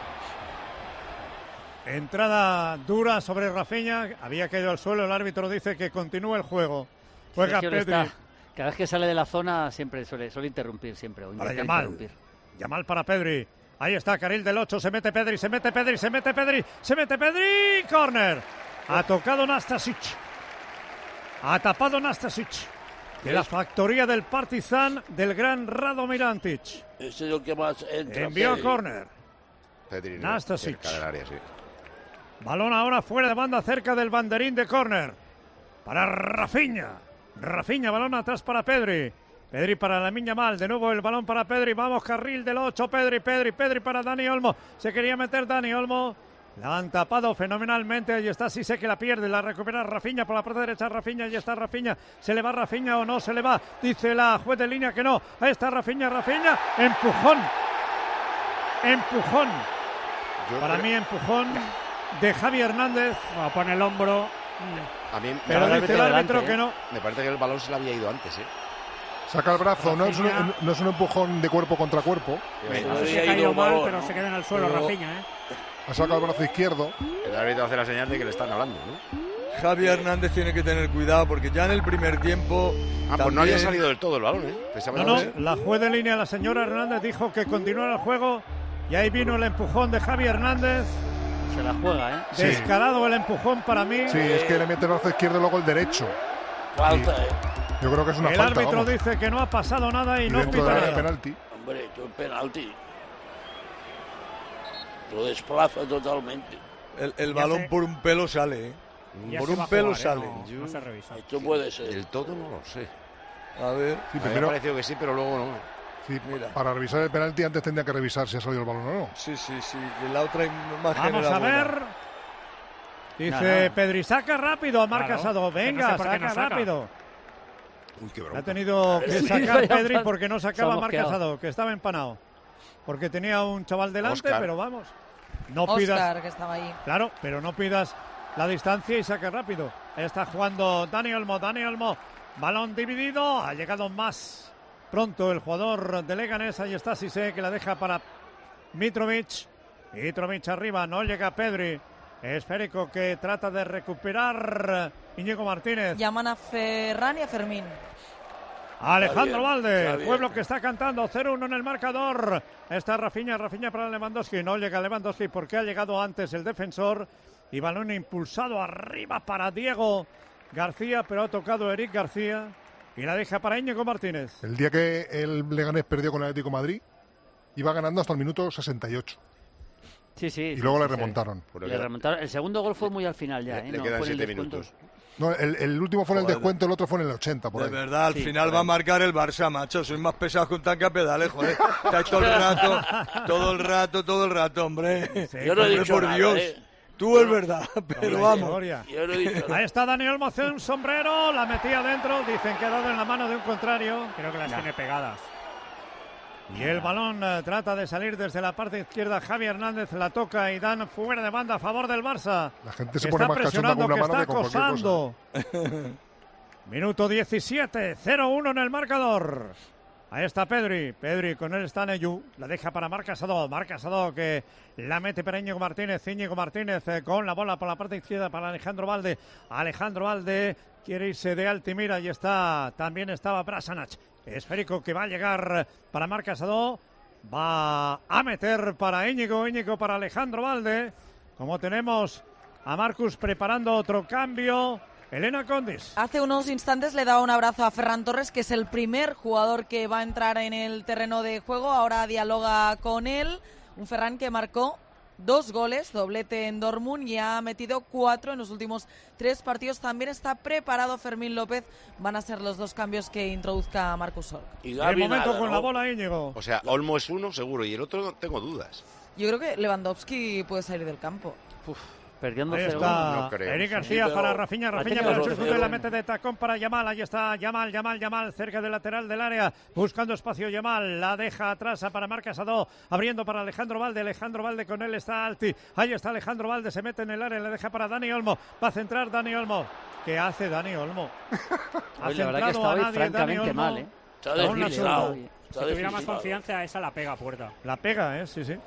Entrada dura sobre Rafinha, había caído al suelo, el árbitro dice que continúa el juego. Juega Pedri. Está, cada vez que sale de la zona siempre suele, suele interrumpir siempre. O para Yamal. Yamal para Pedri. Ahí está, carril del ocho, se mete Pedri, se mete Pedri, se mete Pedri, se mete Pedri, córner. Ha tocado Nastasic. Ha tapado Nastasic. De la factoría del Partizan del gran Radomir Antic. Ese es el que más entra. Envió a córner. Pedri. Nastasic. Cerca del área, sí. Balón ahora fuera de banda cerca del banderín de córner. Para Rafinha. Rafinha, balón atrás para Pedri. Pedri para Lamine Yamal. De nuevo el balón para Pedri. Vamos, carril del ocho. Pedri, Pedri, Pedri para Dani Olmo. Se quería meter Dani Olmo. La han tapado fenomenalmente. Ahí está Cissé, que la pierde. La recupera Rafinha por la parte derecha. Rafinha, ahí está Rafinha. ¿Se le va Rafinha o no se le va? Dice la juez de línea que no. Ahí está Rafinha, Rafinha. Empujón. Empujón. Yo Para creo... mí, empujón de Javi Hernández. Va a poner el hombro. A mí Pero me dice el árbitro que no. Me parece que el balón se le había ido antes, ¿eh? Saca el brazo, no es, un, no es un empujón de cuerpo contra cuerpo. No sé si ha caído mal, pero se queda en el suelo Pero- Rafinha, ¿eh? Ha sacado el brazo izquierdo. El árbitro hace la señal de que le están hablando, ¿no? Javi Hernández tiene que tener cuidado porque ya en el primer tiempo. Ah, pues no había salido del todo el balón, ¿eh? Pensaba No, que- no, la juez de línea, la señora Hernández, dijo que continuara el juego y ahí vino el empujón de Javi Hernández. Se la juega, ¿eh? Sí. Descarado el empujón para mí. Sí, es que le mete el brazo izquierdo y luego el derecho. Falta, ¿eh? Yo creo que es una el falta. árbitro vamos. dice que no ha pasado nada y, Y no dentro pita del área de nada. penalti. Hombre, esto es penalti. Lo desplaza totalmente. El, el Ya balón sé. por un pelo sale, ¿eh? Ya Por se un va a pelo jugar, ¿eh? sale. No, no se revisa. Esto puede ser. Del todo no lo sé. A ver. Sí, A mí me ha primero, parecido que sí, pero luego no. sí, Mira. para revisar el penalti antes tendría que revisar si ha salido el balón o no. Sí, sí, sí. Y la otra imagen Vamos era a buena. ver. Dice Nada. Pedri, saca rápido a Marc Claro, Casado. que no Venga, sé por qué saca no saca. rápido. Uy, qué Ha bronca. tenido que Sí, sacar vaya Pedri pas- porque no se ha sacaba Marc mosqueado. Casado, que estaba empanado. Porque tenía un chaval delante, Oscar. pero vamos. No pidas. Oscar, que estaba ahí. Claro, pero no pidas la distancia y saque rápido. Ahí está jugando Dani Olmo, Dani Olmo. Balón dividido, ha llegado más pronto el jugador de Leganés. Ahí está Cissé, que la deja para Mitrovic. Mitrovic arriba, no llega Pedri. Esférico que trata de recuperar Íñigo Martínez. Llaman a Ferran y a Fermín. Alejandro bien, Valde, está el bien. pueblo que está cantando cero uno en el marcador. Está Rafinha, Rafinha para Lewandowski. No llega Lewandowski porque ha llegado antes el defensor. Y balón impulsado arriba para Diego García, pero ha tocado Eric García. Y la deja para Íñigo Martínez. El día que el Leganés perdió con el Atlético de Madrid, iba ganando hasta el minuto sesenta y ocho. Sí, sí. Y sí, luego sí, le sí. remontaron. Pero Le queda- remontaron. El segundo gol fue muy al final ya, Le- ¿eh? le No quedan fue en el siete descuento. minutos. No, el, el último fue en el Joder. descuento, el otro fue en el ochenta, por De ahí. verdad, al Sí, final por va a ahí. marcar el Barça, macho. Sois más pesados que un tanque a pedales, joder. Estáis todo el rato, todo el rato, todo el rato, hombre. Sí, Yo no he Hombre, dicho por nada, Dios. ¿eh? Tú es verdad, pero vamos. Gloria. Yo no he dicho nada. Ahí está Dani Olmo, hace un sombrero, la metía adentro. Dicen que ha dado en la mano de un contrario. Creo que las tiene pegadas. Y el balón eh, trata de salir desde la parte izquierda. Javi Hernández la toca y dan fuera de banda a favor del Barça. La gente se Que pone está más cachonda presionando, con una que mano está que con cualquier cosa. acosando. Minuto diecisiete, cero uno en el marcador. Ahí está Pedri, Pedri con él está Neyu, la deja para Marc Casado, Marc Casado que la mete para Íñigo Martínez, Íñigo Martínez eh, con la bola por la parte izquierda para Alejandro Valde, Alejandro Valde quiere irse de Altimira y está, también estaba Brasanac, esférico que va a llegar para Marc Casado, va a meter para Íñigo, Íñigo para Alejandro Valde, como tenemos a Marcus preparando otro cambio. Elena Condis. Hace unos instantes le daba un abrazo a Ferran Torres, que es el primer jugador que va a entrar en el terreno de juego. Ahora dialoga con él. Un Ferran que marcó dos goles, doblete en Dortmund, y ha metido cuatro en los últimos tres partidos. También está preparado Fermín López. Van a ser los dos cambios que introduzca Marcus Hork. Y De Gavi momento nada, con ¿no? la bola Íñigo. O sea, Olmo es uno seguro y el otro tengo dudas. Yo creo que Lewandowski puede salir del campo. Perdiendo Ahí cero está no creo. Eric Sí, García pero para Rafinha, ha Rafinha tenido para el los chute, cero. la mete de tacón para Yamal, ahí está Yamal, Yamal, Yamal, cerca del lateral del área, buscando espacio Yamal, la deja atrás para Marc Casado, abriendo para Alejandro Valde, Alejandro Valde con él está Alti, ahí está Alejandro Valde, se mete en el área, le deja para Dani Olmo, va a centrar Dani Olmo. ¿Qué hace Dani Olmo? Ha Hoy la verdad que centrado está a hoy nadie Dani francamente Olmo. mal, ¿eh? Está Con una despistado. zurda. Está Si tuviera más despistado. confianza, esa la pega a puerta. La pega, ¿eh? Sí, sí.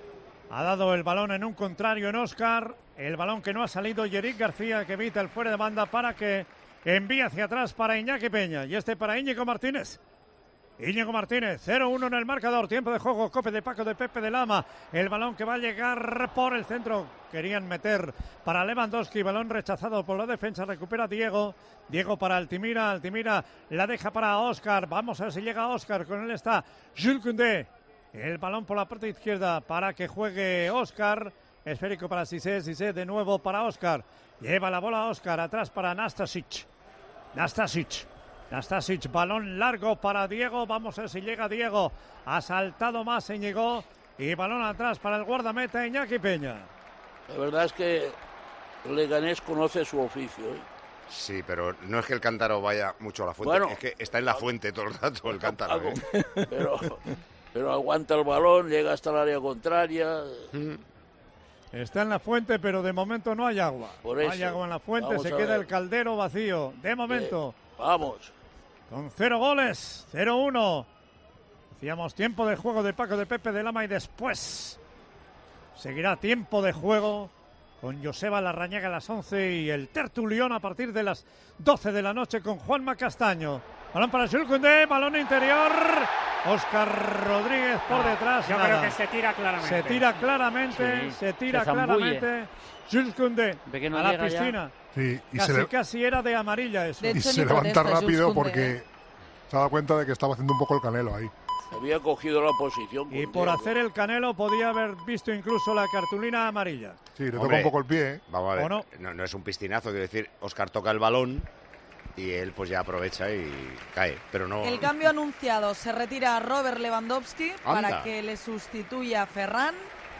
Ha dado el balón en un contrario en Oscar. El balón que no ha salido y Eric García que evita el fuera de banda para que envíe hacia atrás para Iñaki Peña. Y este para Íñigo Martínez. Íñigo Martínez, cero uno en el marcador. Tiempo de juego, Cope de Paco de Pepe de Lama. El balón que va a llegar por el centro. Querían meter para Lewandowski. Balón rechazado por la defensa. Recupera Diego. Diego para Altimira. Altimira la deja para Oscar. Vamos a ver si llega Oscar. Con él está Jules Koundé. El balón por la parte izquierda para que juegue Oscar. Esférico para Cissé. Cissé de nuevo para Oscar. Lleva la bola Oscar. Atrás para Nastasic. Nastasic. Nastasic. Balón largo para Diego. Vamos a ver si llega Diego. Ha saltado más Íñigo. Y balón atrás para el guardameta Iñaki Peña. La verdad es que el Leganés conoce su oficio, ¿eh? Sí, pero no es que el cántaro vaya mucho a la fuente, Bueno, es que está en la fuente todo el rato el cántaro. ¿eh? Pero, pero aguanta el balón, llega hasta el área contraria. Está en la fuente, pero de momento no hay agua. Por No eso. hay agua en la fuente, Vamos se a queda ver. el caldero vacío. De momento. Eh, vamos. Con cero goles, cero uno. Decíamos tiempo de juego de Paco de Pepe de Lama y después seguirá tiempo de juego con Joseba Larrañaga a las once y el tertulión a partir de las doce de la noche con Juanma Castaño. Balón para Jules Koundé, balón interior. Óscar Rodríguez por No, detrás. yo nada. creo que se tira claramente. Se tira claramente, Sí, se tira se zambulle. claramente. Jules Koundé Ve que no a la llega ya. piscina. Sí, y Casi, se, le- casi era de amarilla eso. De y hecho, se ni levanta protesta Jules rápido Koundé, porque ¿eh? se ha dado cuenta de que estaba haciendo un poco el Canelo ahí. Había cogido la posición. Y con por Diego. hacer el Canelo podía haber visto incluso la cartulina amarilla. Sí, le toca Hombre, un poco el pie, ¿eh? Vamos a ver, ¿O no? no? No es un piscinazo, quiero decir, Óscar toca el balón y él pues ya aprovecha y cae, pero no... El cambio anunciado, se retira Robert Lewandowski Anda. para que le sustituya a Ferran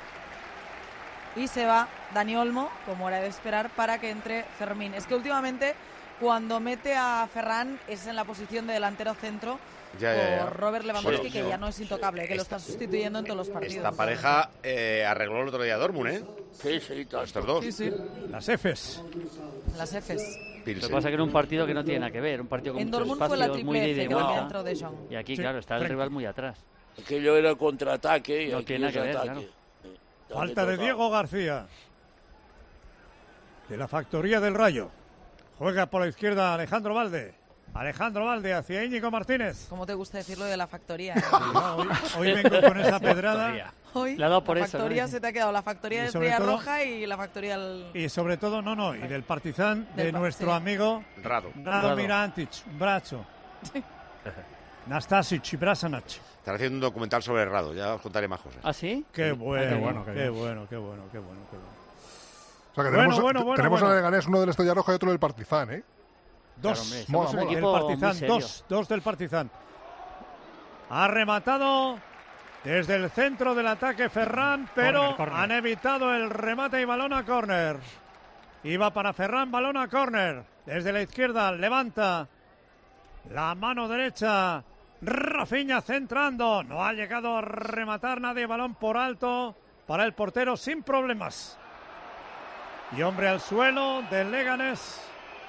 y se va Dani Olmo, como era de esperar, para que entre Fermín. Es que últimamente cuando mete a Ferran es en la posición de delantero centro Ya, ya, ya. por Robert Lewandowski, Bueno, que no. ya no es intocable, que lo está sustituyendo en todos los partidos. Esta pareja eh, arregló el otro día Dortmund, ¿eh? Sí, sí, tanto. Estos dos. Sí, sí, Las Fs. las Fs. Lo que Pilsen. pasa es que era un partido que no tiene nada que ver, un partido con En muchos Dortmund fue la espacios, muy triple de ida F y que también vuelta. entró De Jong. Y aquí, Sí, claro, está el Frank. rival muy atrás. Aquello era contraataque y No aquí tiene nada es que ver, ataque. claro. Sí, Falta de tocado. Diego García. De la factoría del Rayo. Juega por la izquierda Alejandro Valde. Alejandro Valde hacia Íñigo Martínez. ¿Cómo te gusta decirlo de la factoría? eh? No, hoy, hoy vengo con esa pedrada. Hoy Le ha dado por la eso, factoría ¿no? se te ha quedado la factoría Y de sobre Estrella todo- Roja y la factoría del... Y sobre todo, no, no, y del Partizan de Del pa- nuestro sí. amigo Rado. Radomir Antic, un brazo. Nastasic y Brasanac. Están haciendo un documental sobre Rado, ya os contaré más cosas. ¿Ah, sí? Qué bueno, qué bueno, qué qué bueno, qué bueno, qué bueno, qué bueno. O sea que Bueno, tenemos, bueno, te- bueno, tenemos bueno. a Leganés, uno del Estrella Roja y otro del Partizan, ¿eh? Dos, Claro, hombre, Mola, somos un mola. del equipo muy Partizan, serio. dos, dos del Partizan. Ha rematado desde el centro del ataque Ferran, pero Córner, córner. han evitado el remate y balón a córner. Iba para Ferran, balón a córner. Desde la izquierda levanta la mano derecha. Rafinha centrando. No ha llegado a rematar nadie. Balón por alto para el portero sin problemas. Y hombre al suelo del Leganés.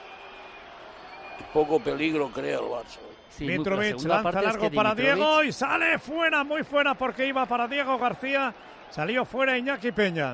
Poco peligro crea el Barça. Sí, muy- la Mitrovic segunda lanza parte es largo que para Dimitrovic- Diego y sale fuera, muy fuera porque iba para Diego García. Salió fuera Iñaki Peña.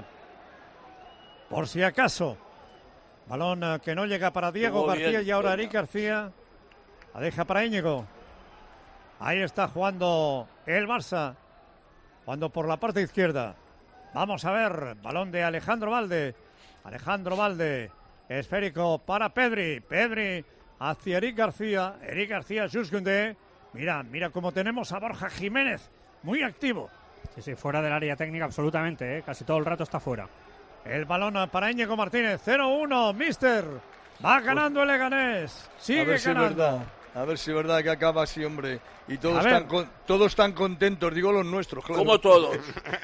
Por si acaso. Balón eh, que no llega para Diego Estuvo García bien, y ahora Peña. Eric García. La deja para Íñigo. Ahí está jugando el Barça. Jugando por la parte izquierda. Vamos a ver. Balón de Alejandro Valde. Alejandro Valde. Esférico para Pedri. Pedri hacia Eric García. Eric García, Jules Koundé. Mira, mira cómo tenemos a Borja Jiménez. Muy activo. Sí, sí, fuera del área técnica absolutamente, ¿eh? Casi todo el rato está fuera. El balón para Íñigo Martínez. cero uno, mister. Va ganando el Leganés. Sigue a ver si es ganando. verdad. A ver si es verdad que acaba así, hombre. Y todos A ver. están, con- todos están contentos, digo los nuestros. Claro. Como todos.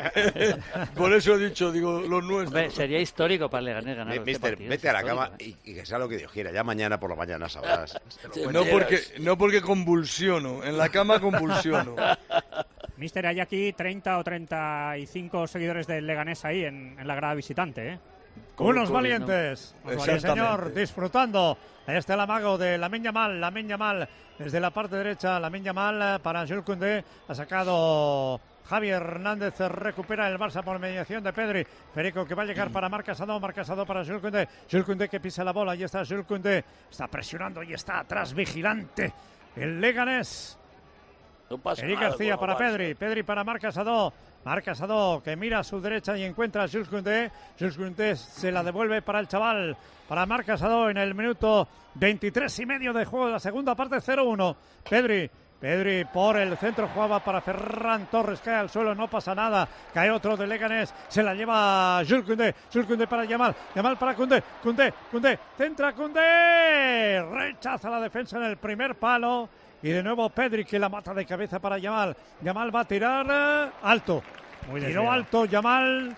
Por eso he dicho, digo los nuestros. Hombre, sería histórico para el Leganés ganar Mi- este Mister, partido, vete es a la histórico, cama ¿eh? y, y que sea lo que Dios quiera. Ya mañana por la mañana sabrás. No porque, no porque convulsiono, en la cama convulsiono. Mister, hay aquí treinta o treinta y cinco seguidores del Leganés ahí en, en la grada visitante, ¿eh? Unos Corriendo. valientes. Sí, señor, disfrutando. Este el amago de Lamine Yamal, Lamine Yamal desde la parte derecha, Lamine Yamal para Jules Koundé. Ha sacado Javier Hernández, recupera el Barça por mediación de Pedri. Perico que va a llegar para Marc Casado, Marc Casado para Jules Koundé. Jules Koundé que pisa la bola, ahí está Jules Koundé. Está presionando y está atrás, vigilante. El Leganés. No pasa Eric nada García con para el Barça. Pedri, Pedri para Marc Casado. Marc Casado que mira a su derecha y encuentra a Jules Koundé. Jules Koundé se la devuelve para el chaval, para Marc Casado en el minuto veintitrés y medio de juego de la segunda parte, cero uno. Pedri, Pedri por el centro jugaba para Ferran Torres, cae al suelo, no pasa nada. Cae otro de Leganés, se la lleva Jules Koundé, Jules Koundé para Yamal, Yamal para Koundé, Koundé, Koundé, centra Koundé, rechaza la defensa en el primer palo. Y de nuevo Pedri que la mata de cabeza para Yamal. Yamal va a tirar eh, alto. Muy Tiró desviado. alto Yamal.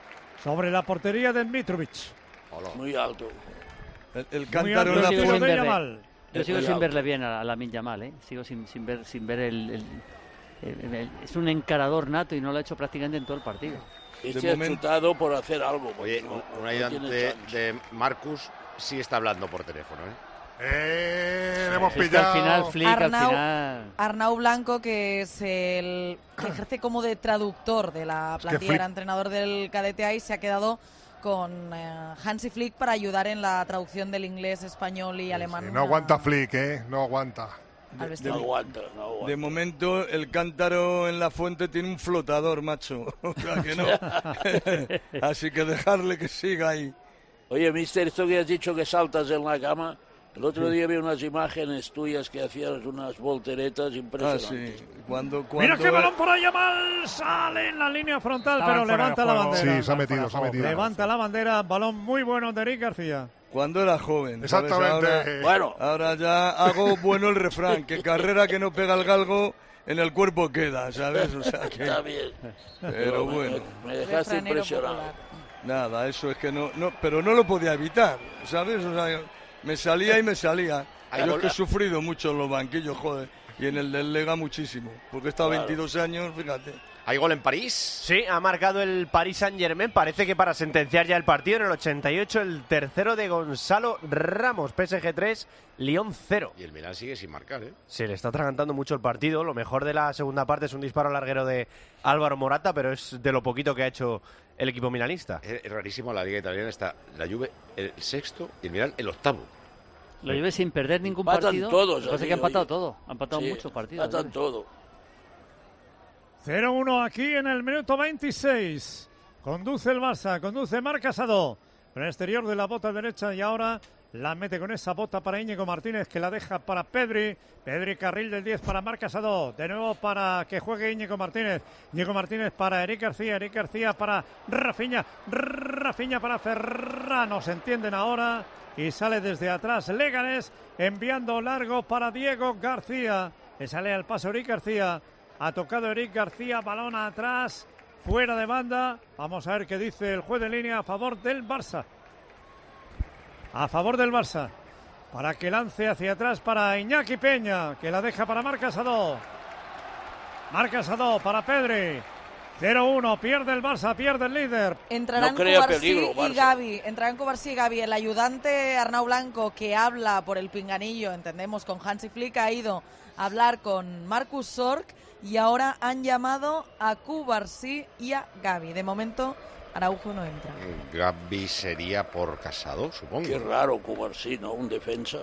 sobre la portería de Mitrovic. Muy alto. El, el Muy cántaro alto en la el tiro fuente. de Yamal. Yo sigo Muy sin alto. verle bien a, a Lamine Yamal, ¿eh? Sigo sin, sin ver sin ver el, el- el- el- es un encarador nato y no lo ha hecho prácticamente en todo el partido. Este ha chutado por hacer algo. Oye, no- un, no un ayudante tiene de, chance. de Marcus sí está hablando por teléfono, ¿eh? Eh, le hemos Es que pillado. al final, Flick, al Arnau, final... Arnau Blanco, que es el que ejerce como de traductor de la Es que plantilla, Flick- era entrenador del cadete A y se ha quedado con eh, Hansi Flick para ayudar en la traducción del inglés, español y alemán. Sí, no aguanta Flick, ¿eh? No aguanta. al De, vestido. No aguanta, no aguanta. de momento, el cántaro en la fuente tiene un flotador, macho. O sea que no. Así que dejarle que siga ahí. Oye, mister, esto que has dicho que saltas en la cama, el otro día vi unas imágenes tuyas que hacías unas volteretas Ah, impresionantes. sí. Cuando, cuando Mira qué balón por ahí, Yamal sale en la línea frontal, Estaban pero fuera levanta de la juego. bandera. Sí, se ha metido, se ha Fuera de metido. Levanta la bandera, balón muy bueno de Eric García. Cuando era joven. ¿sabes? Exactamente. Ahora, Bueno, ahora ya hago bueno el refrán, que carrera que no pega el galgo en el cuerpo queda, ¿sabes? O sea que... está bien. Pero me- bueno, Me, dejaste Refranero impresionado. popular. nada, eso es que no, no... Pero no lo podía evitar, ¿sabes? O sea, me salía y me salía. Hay Yo es gol- que he sufrido mucho en los banquillos, joder. Y en el del Lega muchísimo. Porque he estado Claro. veintidós años, fíjate. ¿Hay gol en París? Sí, ha marcado el Paris Saint-Germain, parece que para sentenciar ya el partido en el ochenta y ocho, el tercero de Gonzalo Ramos, P S G tres, Lyon cero. Y el Milán sigue sin marcar, ¿eh? Se le está atragantando mucho el partido, lo mejor de la segunda parte es un disparo larguero de Álvaro Morata, pero es de lo poquito que ha hecho el equipo milanista. Es, es rarísimo, la Liga Italiana está la Juve el sexto y el Milán el octavo. Lo lleve sin perder ningún Empatan partido. todos, Lo que pasa es así, que ha empatado oye. todo. Ha empatado Sí, muchos partidos. empatan ¿sabes? todo. cero uno aquí en el minuto veintiséis. Conduce el Barça, conduce Marc Casado. En el exterior de la bota derecha y ahora la mete con esa bota para Íñigo Martínez, que la deja para Pedri. Pedri, carril del diez para Marc Casado. De nuevo para que juegue Íñigo Martínez. Íñigo Martínez para Eric García. Eric García para Rafinha. Rafinha para Ferran. No se entienden ahora. Y sale desde atrás Leganés, enviando largo para Diego García. Le sale al paso Eric García. Ha tocado Eric García, balón atrás, fuera de banda. Vamos a ver qué dice el juez de línea a favor del Barça. A favor del Barça. Para que lance hacia atrás para Iñaki Peña, que la deja para Marc Casado. Marc Casado para Pedri. cero uno, pierde el Barça, pierde el líder. Entrarán No crea Cubarsí peligro, y Barça. Gavi. Entrarán Cubarsí y Gavi. El ayudante Arnau Blanco, que habla por el pinganillo, entendemos, con Hansi Flick, ha ido a hablar con Marcus Sorg y ahora han llamado a Cubarsí y a Gavi. De momento, Araujo no entra. Gavi sería por Casado, supongo. Qué raro Cubarsí, ¿no? Un defensa.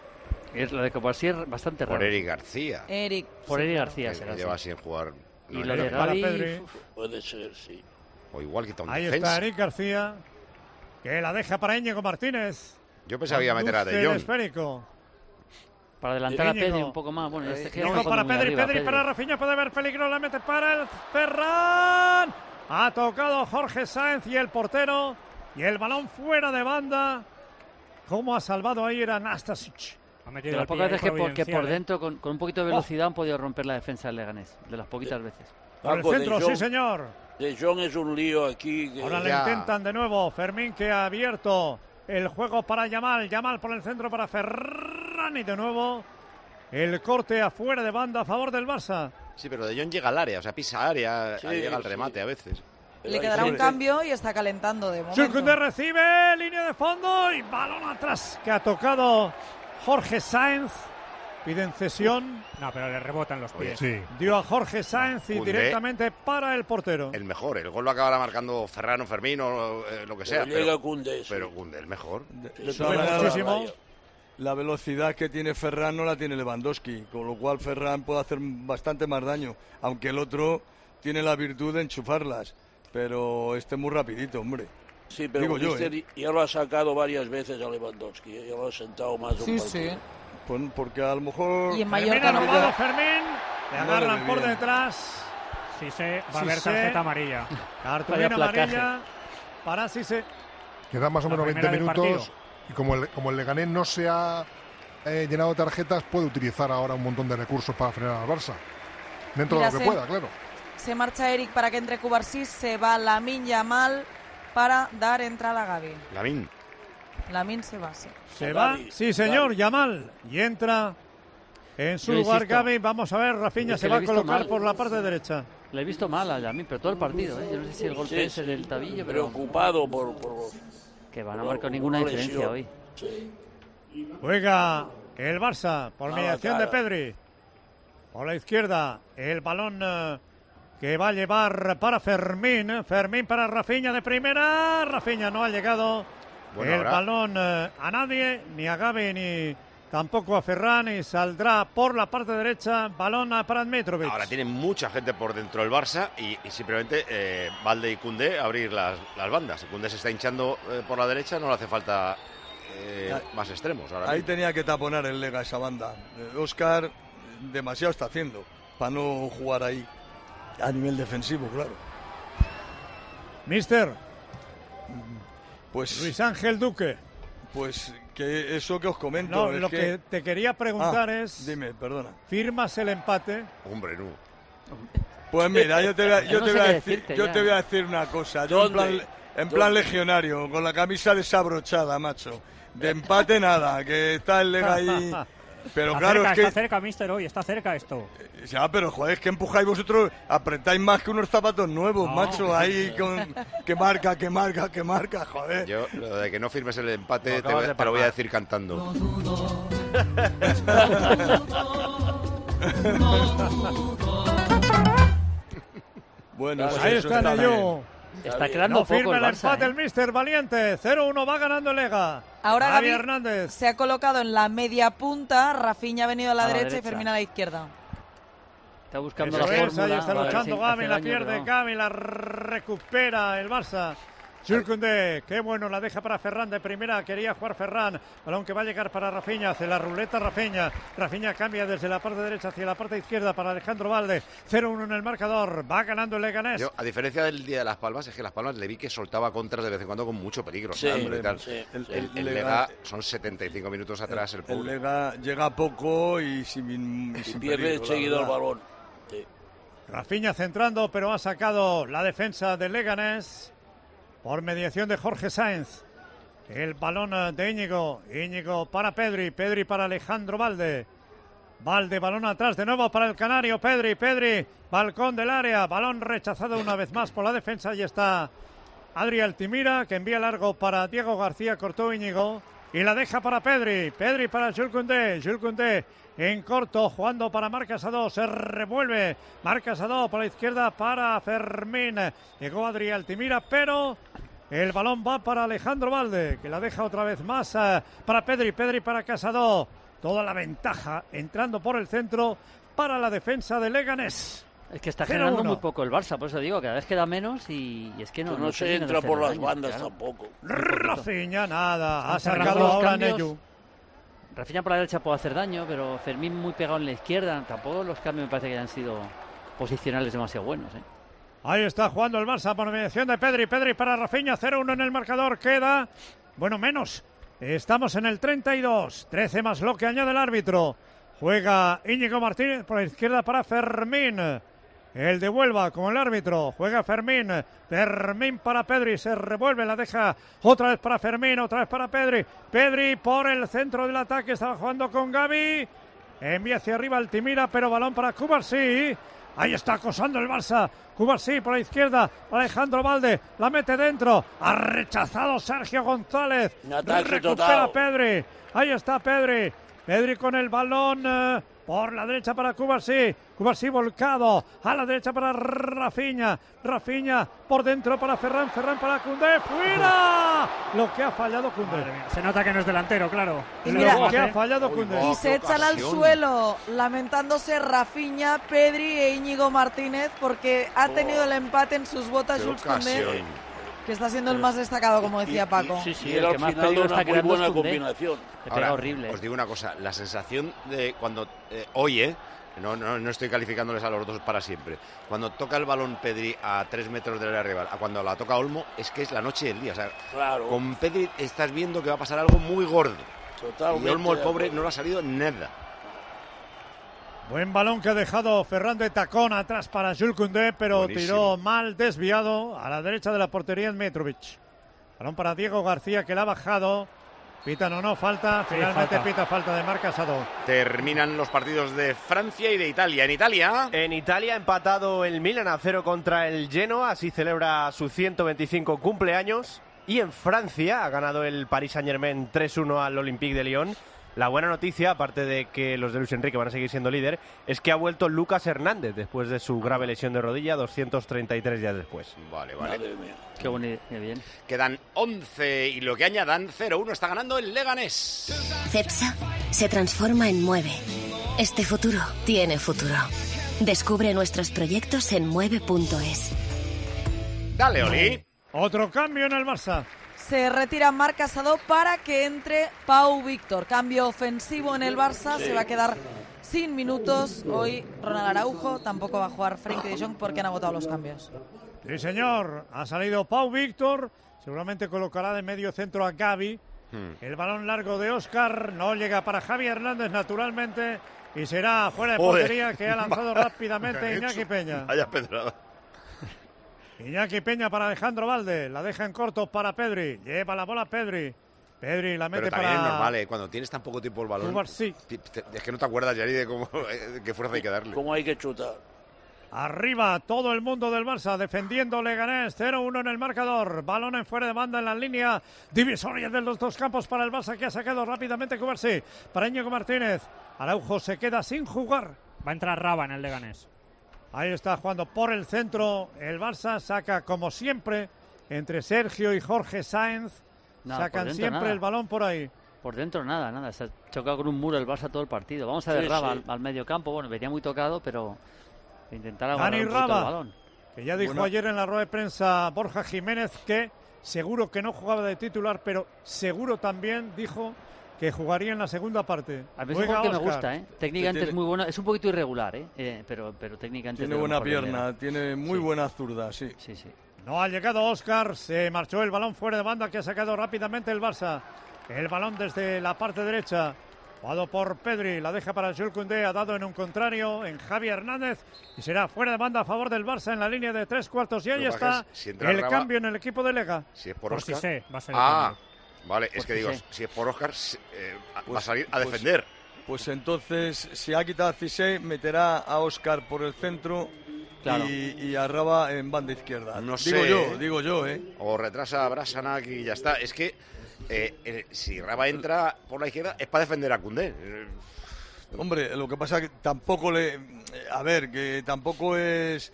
Es lo de Cobarsí es bastante Por raro. Eric García. Eric. Por sí, Eric claro. García Que será lleva así. sin jugar. Y no, lo no, de no. Para Gavi... Pedri. uf, Puede ser, sí. O igual quita un Ahí defensa. está Eric García, que la deja para Íñigo Martínez. Yo pensaba que iba a meter a Conduce De el Jong. esférico. Para adelantar a Íñigo. Pedri un poco más. Bueno, este que ya Íñigo está para jugando muy Pedri, arriba, Pedri Pedri. para Rafinha, puede haber peligro, la mete para el Ferran. Ha tocado Jorge Sáenz y el portero. Y el balón fuera de banda. ¿Cómo ha salvado ahí era Nastasic? Ha metido De las el pocas pie veces que por, que providencial, por ¿eh? dentro, con, con un poquito de velocidad, han podido romper la defensa del Leganés. De las poquitas veces. Por el Paco, De centro, sí Jong- señor. De Jong es un lío aquí. Que... Ahora le Ya. intentan de nuevo. Fermín, que ha abierto el juego para Yamal. Yamal por el centro para Ferran. Y de nuevo el corte afuera de banda a favor del Barça. Sí, pero De Jong llega al área, o sea, pisa área, Sí, ahí llega al sí. remate a veces. Pero Le hay quedará un gente- cambio y está calentando de momento. Chucunde recibe, línea de fondo y balón atrás que ha tocado Jorge Sáenz. Piden cesión, No, pero le rebotan los Oye, pies. Sí. dio a Jorge Sáenz y Koundé. directamente para el portero. El mejor. El gol lo acabará marcando Ferran o Fermín o eh, lo que sea. Pero llega Pero, Koundé, sí. pero Koundé, el mejor. De, Sí, de sí, todas sube maneras, muchísimo. vaya. la velocidad que tiene Ferran no la tiene Lewandowski, con lo cual Ferran puede hacer bastante más daño, aunque el otro tiene la virtud de enchufarlas, pero este es muy rapidito, hombre. Sí, pero Digo yo, Mister ¿eh? ya lo ha sacado varias veces a Lewandowski. Ya lo ha sentado más de un Sí, partido. sí. Pues porque a lo mejor... Y en Fermín Mallorca ha no robado va. Fermín, le No le agarran ve por bien. detrás. Sí, se va a Sí, haber sí. tarjeta amarilla. Cartulina Vaya placaje. amarilla para Cisse. Quedan más o La menos veinte primera del minutos. partido. Y como el, como el Leganés no se ha eh, llenado de tarjetas, puede utilizar ahora un montón de recursos para frenar al Barça. Dentro Mira, de lo que se- pueda, claro. Se marcha Eric para que entre Cubarsí, se va Lamine Yamal para dar entrada a Gavi. Lamin. Lamin se va, sí. Se va, sí señor, Yamal. Y entra en su Yo lugar insisto. Gavi. Vamos a ver, Rafinha Es que se le va he a visto colocar mal. por la parte derecha. Le he visto mal a Yamin, pero todo el partido, ¿eh? Yo no sé si el golpe Sí, ese sí. del tabillo, pero Preocupado por... por que va, no por- marcó por ninguna una diferencia lesión. hoy. Sí. Juega el Barça por Mala mediación de cara. Pedri. Por la izquierda, el balón eh, que va a llevar para Fermín. Fermín para Rafinha de primera. Rafinha no ha llegado Bueno, el ahora- balón eh, a nadie, ni a Gavi, ni tampoco a Ferran. Y saldrá por la parte derecha, balón a para Mitrovic. Ahora tiene mucha gente por dentro del Barça y, y simplemente eh, Valde y Koundé abrir las, las bandas. Si Koundé se está hinchando eh, por la derecha, no le hace falta eh, más extremos. Ahora Ahí mismo. tenía que taponar el Lega esa banda. Oscar demasiado está haciendo para no jugar ahí a nivel defensivo, claro. Mister, Pues, Luis Ángel Duque. pues que eso que os comento. No, es lo que... te quería preguntar Ah, es, Dime, perdona. ¿firmas el empate? Hombre, no. Pues mira, yo te voy a, Yo yo no te sé voy a qué decir, decirte yo ya. te voy a decir una cosa. Yo en ¿Dónde? plan, en plan ¿Dónde? legionario, con la camisa desabrochada, macho. De empate nada, que está el Lega ahí. Pero Está claro, cerca, es que... está cerca, mister, hoy, está cerca esto. Ya, pero joder, es que empujáis vosotros, apretáis más que unos zapatos nuevos, No. macho, ahí con... Que marca, que marca, que marca, joder. Yo, lo de que no firmes el empate, Lo te, acabas voy- de te lo voy a palmar. decir cantando. Bueno, Pues pues Ahí eso está bien. Nayo. Está bien. quedando No poco firma el el Barça, empate ¿eh? el Mister Valiente. cero uno va ganando el Lega. Ahora Javi Gavi Hernández. se ha colocado en la media punta, Rafinha ha venido a la, A la derecha, derecha. y Fermín a la izquierda. Está buscando Eso la es, fórmula. ahí está para ver luchando si Gavi, hace la daño, pierde pero no. Gavi, la recupera el Barça. Jules Koundé, qué bueno, la deja para Ferran de primera, quería jugar Ferran, balón que va a llegar para Rafinha, hace la ruleta Rafinha, Rafinha cambia desde la parte derecha hacia la parte izquierda para Alejandro Valde, cero uno en el marcador, va ganando el Leganés. Yo, a diferencia del día de Las Palmas, es que Las Palmas le vi que soltaba contras de vez en cuando con mucho peligro. Sí, Sandro y tal. sí, el, sí. el- el Lega- Lega son setenta y cinco minutos atrás el El pobre. Lega llega poco y sin, y Y sin pierde peligro, la enseguida el verdad. balón. Sí. Rafinha centrando, pero ha sacado la defensa del Leganés por mediación de Jorge Sáenz. El balón eh, de Íñigo, Íñigo para Pedri, Pedri para Alejandro Valde. Valde, balón atrás de nuevo para el canario, Pedri, Pedri, balcón del área, balón rechazado una vez más por la defensa y está Adri Altimira, que envía largo para Diego García, cortó Íñigo y la deja para Pedri, Pedri para Jules Koundé, Jules Koundé en corto, jugando para Marcas a dos, se revuelve, Marcas a dos por la izquierda para Fermín, llegó Adri Altimira, pero el balón va para Alejandro Valde, que la deja otra vez más eh, para Pedri, Pedri para Casado, toda la ventaja entrando por el centro para la defensa de Leganés. Es que está cero generando uno. muy poco el Barça, por eso digo, cada vez queda menos y, y es que no, Que no, no se termina de entra hacer por las daño, bandas claro. tampoco. Rafinha, nada, ha Están cerrando sacado los ahora cambios. Neyu. Rafinha por la derecha puede hacer daño, pero Fermín muy pegado en la izquierda. Tampoco los cambios me parece que hayan sido posicionales demasiado buenos, ¿eh? Ahí está jugando el Barça por mediación de Pedri. Pedri para Rafinha, cero uno en el marcador. Queda, bueno, menos. Estamos en el treinta y dos. trece más lo que añade el árbitro. Juega Íñigo Martínez por la izquierda para Fermín. El de Huelva con el árbitro. Juega Fermín. Fermín para Pedri. Se revuelve, la deja otra vez para Fermín, otra vez para Pedri. Pedri por el centro del ataque. Estaba jugando con Gavi. Envía hacia arriba Altimira, pero balón para Cubarsí. Ahí está acosando el Barça. Cubarsí por la izquierda. Alejandro Valde la mete dentro. Ha rechazado Sergio González. Un ataque Recupera total. Pedri. Ahí está Pedri. Pedri con el balón eh, por la derecha para Cubarsí. Cubarsí volcado. A la derecha para Rafinha. Rafinha por dentro para Ferran. Ferran para Koundé. ¡Fuera! Lo que ha fallado Koundé. Se nota que no es delantero, claro. Y Le mira- da Lo que ha pase. fallado Uy, Koundé. va. Y se qué echan al ocasión. suelo, lamentándose Rafinha, Pedri e Íñigo Martínez, porque ha tenido el empate en sus botas Qué Jules Koundé, ocasión. que está siendo el más destacado, como decía Y- y- Paco. Sí, sí, Y el era que al más final peligro una está muy creando es buena Koundé. combinación. Le Ahora, pega horrible. os digo una cosa, la sensación de cuando eh, hoy, ¿eh? No, no, no estoy calificándoles a los dos para siempre. Cuando toca el balón Pedri a tres metros del área rival, a cuando la toca Olmo, es que es la noche y el día. O sea, Claro, con Pedri estás viendo que va a pasar algo muy gordo. totalmente. Y Olmo, el de pobre, acuerdo. no le ha salido nada. Buen balón que ha dejado Ferran de tacón atrás para Jules Koundé, pero Buenísimo. tiró mal desviado a la derecha de la portería en Mitrovic. Balón para Diego García, que la ha bajado. Pitan o no, falta. Finalmente falta. pita falta de Marc Casado. Terminan los partidos de Francia y de Italia. En Italia... En Italia ha empatado el Milan a cero contra el Genoa, así celebra su ciento veinticinco cumpleaños. Y en Francia ha ganado el Paris Saint-Germain tres uno al Olympique de Lyon. La buena noticia, aparte de que los de Luis Enrique van a seguir siendo líder, es que ha vuelto Lucas Hernández después de su grave lesión de rodilla, doscientos treinta y tres días después. Vale, vale. Qué bonito, qué bien. Quedan once y lo que añadan, cero uno, está ganando el Leganés. Cepsa se transforma en Mueve. Este futuro tiene futuro. Descubre nuestros proyectos en mueve punto es. Dale, Oli. Otro cambio en el Barça. Se retira Marc Casado para que entre Pau Víctor. Cambio ofensivo en el Barça. Sí. Se va a quedar sin minutos. Hoy Ronald Araujo. Tampoco va a jugar Frenkie de Jong porque han agotado los cambios. Sí, señor. Ha salido Pau Víctor. Seguramente colocará de medio centro a Gavi. Hmm. El balón largo de Óscar. No llega para Javi Hernández, naturalmente. Y será fuera de Joder. portería, que ha lanzado rápidamente Iñaki Peña. Vaya pedrada. Iñaki Peña para Alejandro Valde. La deja en corto para Pedri. Lleva la bola Pedri. Pedri la mete Pero también para... es normal, ¿eh? Cuando tienes tan poco tiempo el balón. Kubar, sí. ti- te- Es que no te acuerdas ya ni de cómo, de qué fuerza hay que darle. ¿Cómo hay que chutar? Arriba todo el mundo del Barça defendiendo Leganés, cero uno en el marcador. Balón en fuera de banda en la línea divisoria de los dos campos para el Barça, que ha sacado rápidamente Cubarsí. Para Íñigo Martínez. Araujo se queda sin jugar. Va a entrar Raba en el Leganés. Ahí está jugando por el centro. El Barça saca como siempre entre Sergio y Jorge Sáenz. No, por Sacan dentro siempre nada. el balón por ahí. Por dentro nada, nada. Se ha chocado con un muro el Barça todo el partido. Vamos a ver Sí, Raba sí. al, al medio campo. Bueno, venía muy tocado, pero intentar agarrar Dani un poquito el Raba, balón. que ya dijo Bueno. ayer en la rueda de prensa Borja Jiménez que seguro que no jugaba de titular, pero seguro también dijo que jugaría en la segunda parte. A mí es un Juega jugador que me Óscar. gusta, ¿eh? Técnicamente tiene- es muy bueno. Es un poquito irregular, ¿eh? Eh, pero, pero técnicamente es Tiene de lo buena mejor del pierna, Lega. tiene muy Sí. buena zurda, sí. Sí, sí. No ha llegado Óscar, se marchó el balón fuera de banda que ha sacado rápidamente el Barça. El balón desde la parte derecha, jugado por Pedri, la deja para Jules Koundé, ha dado en un contrario en Javi Hernández y será fuera de banda a favor del Barça en la línea de tres cuartos. Y ahí Lo que pasa está es, si entra el Raba- cambio en el equipo de Lega. Si es por, Por Óscar. Cissé va a ser el Ah, cambio. vale. Es Por que digo, Cissé. si es por Óscar, si- eh, va a Pues- salir a pues- defender. Pues entonces, si ha quitado a Cissé, meterá a Óscar por el centro Claro. y, y a Raba en banda izquierda. No digo sé, yo, ¿eh? digo yo, ¿eh? O retrasa a Brasanac y ya está. Es que eh, eh, si Raba entra por la izquierda es para defender a Koundé. Eh, Hombre, lo que pasa es que tampoco le... A ver, que tampoco es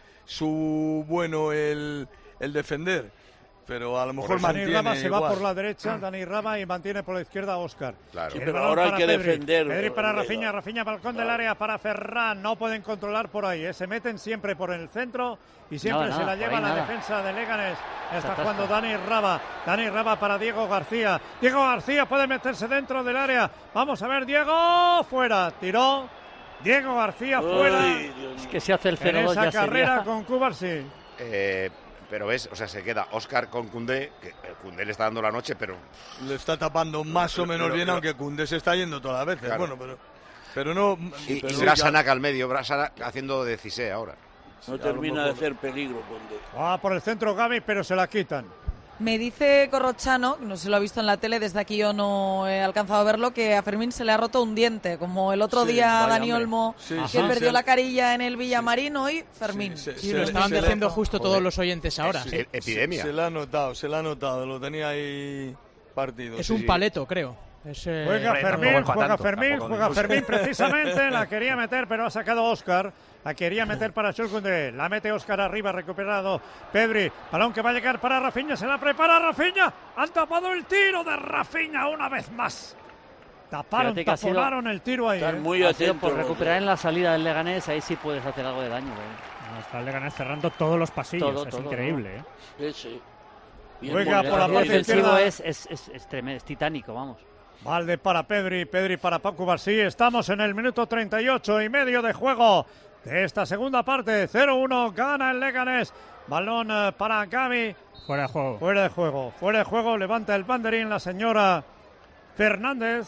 su bueno el, el defender, pero a lo mejor Dani mantiene Raba se va igual. por la derecha, Dani Raba, y mantiene por la izquierda a Óscar. Claro. Sí, El pero balón ahora hay para que Pedri. defender, Pedri para Lega. Rafinha, Rafinha balcón del Claro. área para Ferran. No pueden controlar por ahí, ¿eh? Se meten siempre por el centro y siempre Nada, se nada, la por lleva ahí la nada. defensa de Leganés. Está atasca. jugando Dani Raba. Dani Raba para Diego García. Diego García puede meterse dentro del área. Vamos a ver, Diego, fuera. Tiró. Diego García fuera. Ay, Dios Es mío. que si hace el En cero dos esa ya carrera sería... con Cubarsí. eh, pero ves, o sea, se queda Óscar con Koundé, que eh, Koundé le está dando la noche, pero Le está tapando más o menos Pero- bien, pero- aunque Koundé se está yendo todas las veces. Claro. Bueno, pero, pero no... y, pero y no- Brasanac al medio, Brasanac haciendo de Cissé ahora. No a lo termina de mejor- hacer peligro con de- Va por el centro Gavi, pero se la quitan. Me dice Corrochano, no se lo ha visto en la tele, desde aquí yo no he alcanzado a verlo, que a Fermín se le ha roto un diente, como el otro Sí, día vaya Dani hombre. Olmo, Sí, que sí, perdió se- la carilla en el Villamarín, hoy Fermín. Sí, se- Sí, se- lo estaban se le- diciendo justo todos Joder. los oyentes ahora. Es- epidemia. Se le ha notado, se le ha notado, lo tenía ahí partido. Es sí, un sí. paleto, creo. Es, eh, Juega Hombre, Fermín, tampoco es pa' juega tanto, Fermín, tampoco juega es- Fermín precisamente, la quería meter, pero ha sacado Óscar, la quería meter para Chulkunde, la mete Óscar arriba, recuperado Pedri, balón que va a llegar para Rafinha, se la prepara Rafinha, han tapado el tiro de Rafinha una vez más. Taparon, Fíjate que ha sido- taponaron el tiro ahí. Están ¿eh? muy Ha sido atentos. por recuperar en la salida del Leganés, ahí sí puedes hacer algo de daño. ¿eh? No, está el Leganés cerrando todos los pasillos. Todo, es todo, increíble, ¿eh? Sí, sí. Bien Juega moderado. por la El parte defensivo izquierda. es, es, es, es tremendo, es titánico, vamos. Valde para Pedri, Pedri para Paco Barsí. Estamos en el minuto treinta y ocho y medio de juego de esta segunda parte. cero uno, gana el Leganés. Balón eh, para Gavi. Fuera de juego. Fuera de juego, fuera de juego. Levanta el banderín la señora Fernández.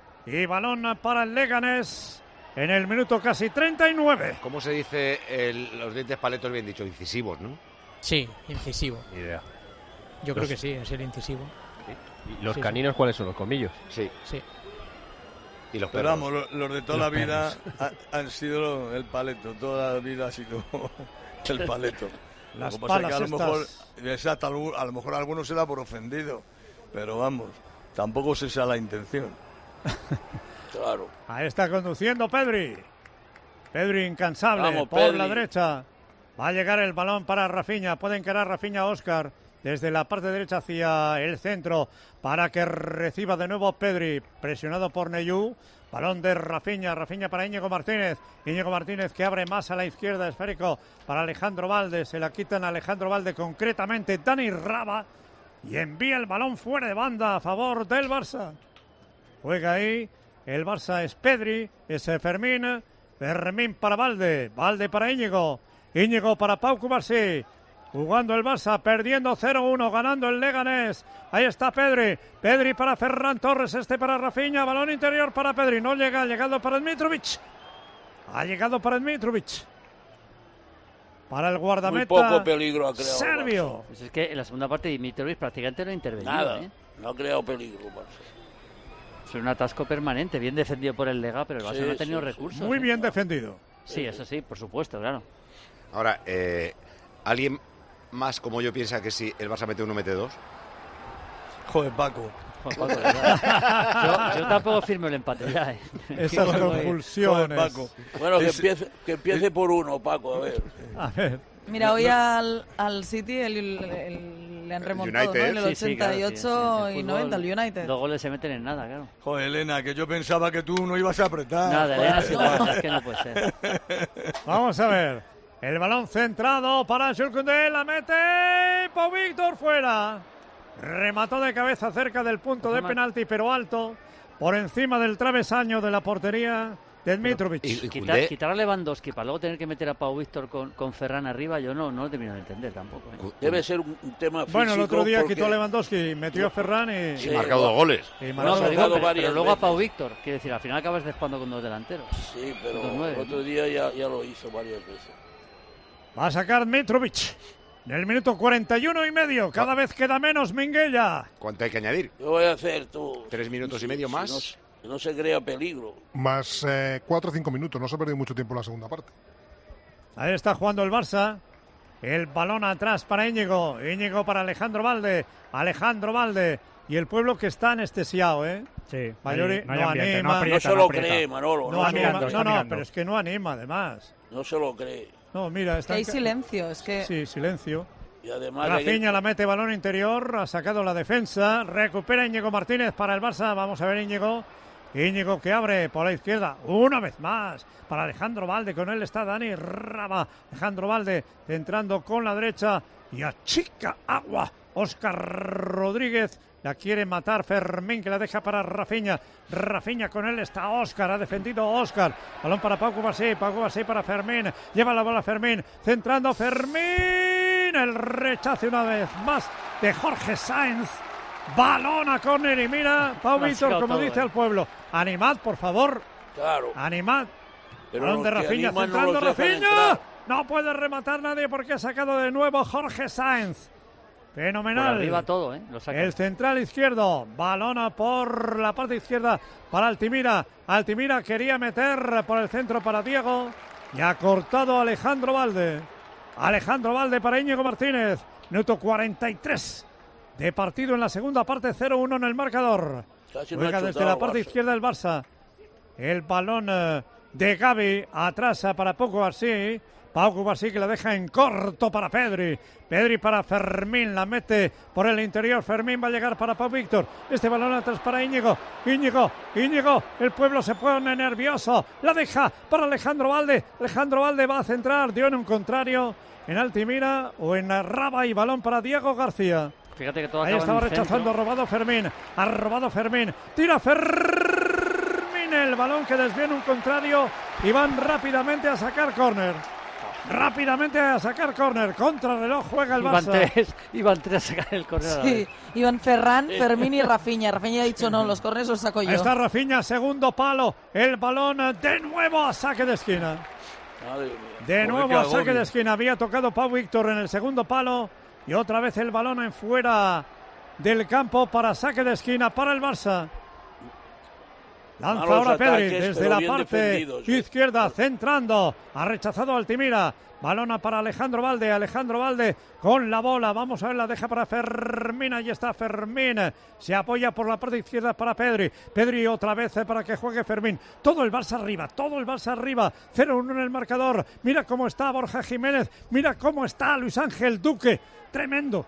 Y balón para el Leganés en el minuto casi treinta y nueve. ¿Cómo se dice el- los dientes paletos bien dicho? Incisivos, ¿no? Sí, incisivo. Ni idea. Yo creo que sí, es el incisivo. ¿Y los Sí, caninos sí. cuáles son? ¿Los colmillos? Sí. Sí. Y los Pero perros. vamos, los, los de toda Los la vida perros. ha- han sido el paleto. Toda la vida ha sido el paleto. Las Lo que pasa es que a lo palas mejor, estas. exacto, a lo- a lo mejor a alguno se da por ofendido. Pero vamos, tampoco es esa la intención. Claro. Ahí está conduciendo Pedri. Pedri incansable Vamos, por Pedri. la derecha. Va a llegar el balón para Rafinha. Puede encarar Rafinha a Óscar desde la parte derecha hacia el centro para que reciba de nuevo Pedri. Presionado por Neyú. Balón de Rafinha. Rafinha para Íñigo Martínez. Íñigo Martínez que abre más a la izquierda. Esférico para Alejandro Valde. Se la quitan a Alejandro Valde, concretamente Dani Raba. Y envía el balón fuera de banda a favor del Barça. Juega ahí. El Barça es Pedri, es Fermín, Fermín para Valde, Valde para Íñigo, Íñigo para Pau Cubarsí, jugando el Barça, perdiendo cero uno, ganando el Leganés. Ahí está Pedri, Pedri para Ferran Torres, este para Rafinha, balón interior para Pedri, no llega, ha llegado para Dmitrovic, ha llegado para Dmitrovic. Para el guardameta Muy poco peligro ha creado el serbio. Pues es que en la segunda parte Dimitrovic prácticamente no ha intervenido. Nada, ¿eh? no ha creado peligro. Barça. Es un atasco permanente, bien defendido por el Lega, pero el Barça Sí, no ha tenido sí, sí. recursos. Muy ¿eh? bien defendido. Sí, eso sí, por supuesto, claro. Ahora, eh, ¿alguien más como yo piensa que si el Barça mete uno, mete dos? Joder, Paco. Joder, Paco, de verdad. yo, yo tampoco firmo el empate ya. ¿eh? Esas Joder, convulsiones. Joder, Paco. Bueno, que Es- empiece, que empiece por uno, Paco, a ver. A ver. Mira, hoy al, al City el, el- le han remontado, ¿no? En el Sí, sí, claro, sí, ochenta y ocho sí. En y fútbol, noventa, el United. Dos goles se meten en nada, claro. Joder, Elena, que yo pensaba que tú no ibas a apretar. Nada, Joder. Elena es igual, es que no puede ser. Vamos a ver. El balón centrado para Jules Koundé, la mete Pau Víctor fuera. Remató de cabeza cerca del punto de penalti, pero alto, por encima del travesaño de la portería de Dmitrovic. Quitar, quitar a Lewandowski para luego tener que meter a Pau Víctor con, con Ferran arriba, yo no, no lo termino de entender tampoco. ¿eh? Debe ser un, un tema físico. Bueno, el otro día porque- quitó a Lewandowski, metió a Ferran y... Sí, marcado dos goles. y No, marcó pero, dos digo, goles. pero- varias pero luego a veces. Pau Víctor, quiero decir, al final acabas jugando con dos delanteros. Sí, pero Dos nueve. el otro día ya, ya lo hizo varias veces. Va a sacar Dmitrovic. En el minuto cuarenta y uno y medio, cada vez queda menos Minguella. ¿Cuánto hay que añadir? ¿Qué voy a hacer tú? ¿Tres minutos y medio Si más? no, se- que no se crea peligro. Más eh, cuatro o cinco minutos, no se ha perdido mucho tiempo en la segunda parte. Ahí está jugando el Barça. El balón atrás para Íñigo. Íñigo para Alejandro Valde. Alejandro Valde. Y el pueblo que está anestesiado, ¿eh? Sí, Mayori no hay no ambiente, anima. no aprieta, no se no lo aprieta. cree, Manolo. No, No, se anima. lo cree. está no, no, mirando. pero es que no anima, además. No se lo cree. No, mira, está... Que hay silencio, es que... Sí, silencio. Y además... Rafinha la mete balón interior, ha sacado la defensa, recupera Íñigo Martínez para el Barça, vamos a ver Íñigo, Íñigo que abre por la izquierda, una vez más, para Alejandro Valde, con él está Dani Raba, Alejandro Valde entrando con la derecha y achica agua, Óscar Rodríguez, la quiere matar Fermín que la deja para Rafinha, Rafinha con él está Óscar, ha defendido Óscar, balón para Pau Cubarsí, Pau Cubarsí para Fermín, lleva la bola Fermín, centrando Fermín, el rechace una vez más de Jorge Sáenz, balón a córner y mira, Pau Lo ha Víctor, sacado como todo, dice eh. al pueblo, animad por favor, Claro. animad, Pero balón de los que Rafinha, animan no centrando los dejan Rafinha, entrar. no puede rematar nadie porque ha sacado de nuevo Jorge Sáenz. Por Fenomenal. arriba todo, ¿eh? Lo saca. El central izquierdo, balona por la parte izquierda para Altimira. Altimira quería meter por el centro para Diego y ha cortado Alejandro Valde. Alejandro Valde para Íñigo Martínez. Minuto cuarenta y tres de partido en la segunda parte, cero uno en el marcador. Casi no ha Juega desde chutado la el parte Barça. izquierda el Barça. El balón eh, de Gavi atrás eh, para Pau Cubarsí. Pau Cubarsí que la deja en corto para Pedri. Pedri para Fermín, la mete por el interior. Fermín va a llegar para Pau Víctor. Este balón atrás para Íñigo. Íñigo, Íñigo. El pueblo se pone nervioso. La deja para Alejandro Valde. Alejandro Valde va a centrar. Dio en un contrario en Altimira o en Raba y balón para Diego García. Fíjate que todo Ahí acaba estaba en el rechazando, centro. robado Fermín. Ha robado Fermín. Tira Fermín. El balón que desvía en un contrario y van rápidamente a sacar córner. Rápidamente a sacar córner. Contrarreloj juega el Iban Barça. tres, iban tres a sacar el córner a la Sí, vez. iban Ferran, Fermín y Rafinha. Rafinha ha dicho no, los corners los saco yo. Ahí está Rafinha, segundo palo. El balón eh, de nuevo a saque de esquina. Madre mía. De Joder, nuevo qué a saque agobio. de esquina. Había tocado Pau Víctor en el segundo palo Y otra vez el balón en fuera del campo para saque de esquina para el Barça. Lanza Malos ahora Pedri ataques, desde pero la bien parte defendidos, ¿eh? izquierda, centrando. Ha rechazado Altimira. Balona para Alejandro Valde. Alejandro Valde con la bola. Vamos a ver, la deja para Fermín. Ahí está Fermín. Se apoya por la parte izquierda para Pedri. Pedri otra vez para que juegue Fermín. Todo el Barça arriba. Todo el Barça arriba. cero uno en el marcador. Mira cómo está Borja Jiménez. Mira cómo está Luis Ángel Duque. Tremendo.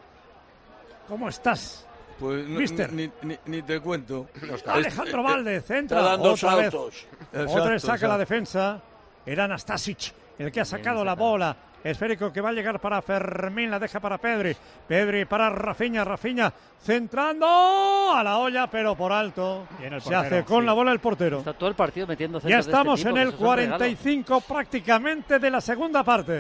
¿Cómo estás? Pues no, Mister. ni, ni, ni te cuento. Alejandro Valde centra. Está dando otra saltos. vez. Otra vez saca Exacto, la exacto. defensa. Era Anastasic el que ha sacado la bola. Esférico que va a llegar para Fermín. La deja para Pedri. Pedri para Rafinha. Rafinha centrando a la olla, pero por alto. Bien el Se portero, hace con sí. la bola el portero. Está todo el partido metiendo Ya centros estamos de este tipo, en que el eso es un regalo. cuarenta y cinco prácticamente de la segunda parte.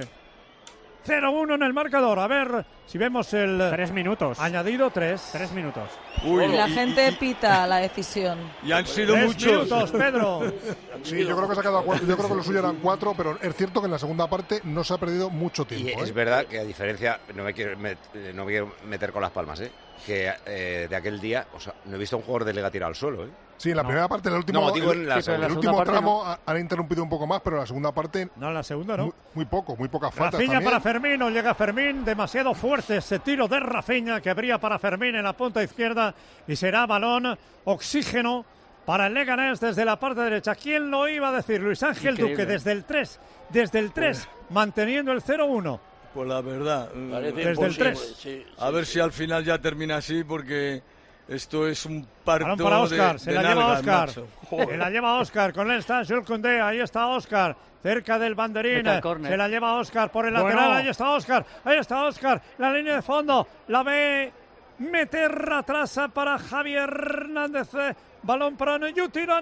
cero uno en el marcador. A ver si vemos el Tres minutos. añadido tres. Tres minutos. Uy, Y la y- gente y- pita la decisión. y han sido Tres muchos. minutos, Pedro. Sí, yo creo que se ha quedado a cuatro. Yo creo que lo suyo eran cuatro, pero es cierto que en la segunda parte no se ha perdido mucho Y tiempo. es ¿eh? verdad que a diferencia, no me quiero, met- no me quiero meter con las palmas, ¿eh? que eh, de aquel día, o sea, no he visto a un jugador de Liga tirado al suelo. ¿eh? Sí, en la No. primera parte, en el último, No, digo en el, la sí, pero segunda. el La último segunda parte tramo ha- han interrumpido un poco más, pero en la segunda parte No, en la segunda no. muy, muy poco, muy pocas faltas Rafinha también. para Fermín, no llega Fermín, demasiado fuerte ese tiro de Rafinha que abría para Fermín en la punta izquierda y será balón, oxígeno para el Leganés desde la parte derecha. ¿Quién lo iba a decir? Luis Ángel Increíble. Duque desde el tres, desde el tres, manteniendo el cero uno. Pues la verdad. Parece Desde el imposible, tres. sí, A sí, ver sí. si al final ya termina así, porque esto es un parto Balón para Óscar, de, se de la lleva nalgas, Óscar. macho. Se Joder. la lleva Óscar, con él está Jules Koundé, ahí está Óscar, cerca del banderín, Mete al córner. se la lleva Óscar por el Bueno. lateral, ahí está Óscar, ahí está Óscar, la línea de fondo, la ve meter atrás para Javier Hernández, eh, balón para Neyú, tira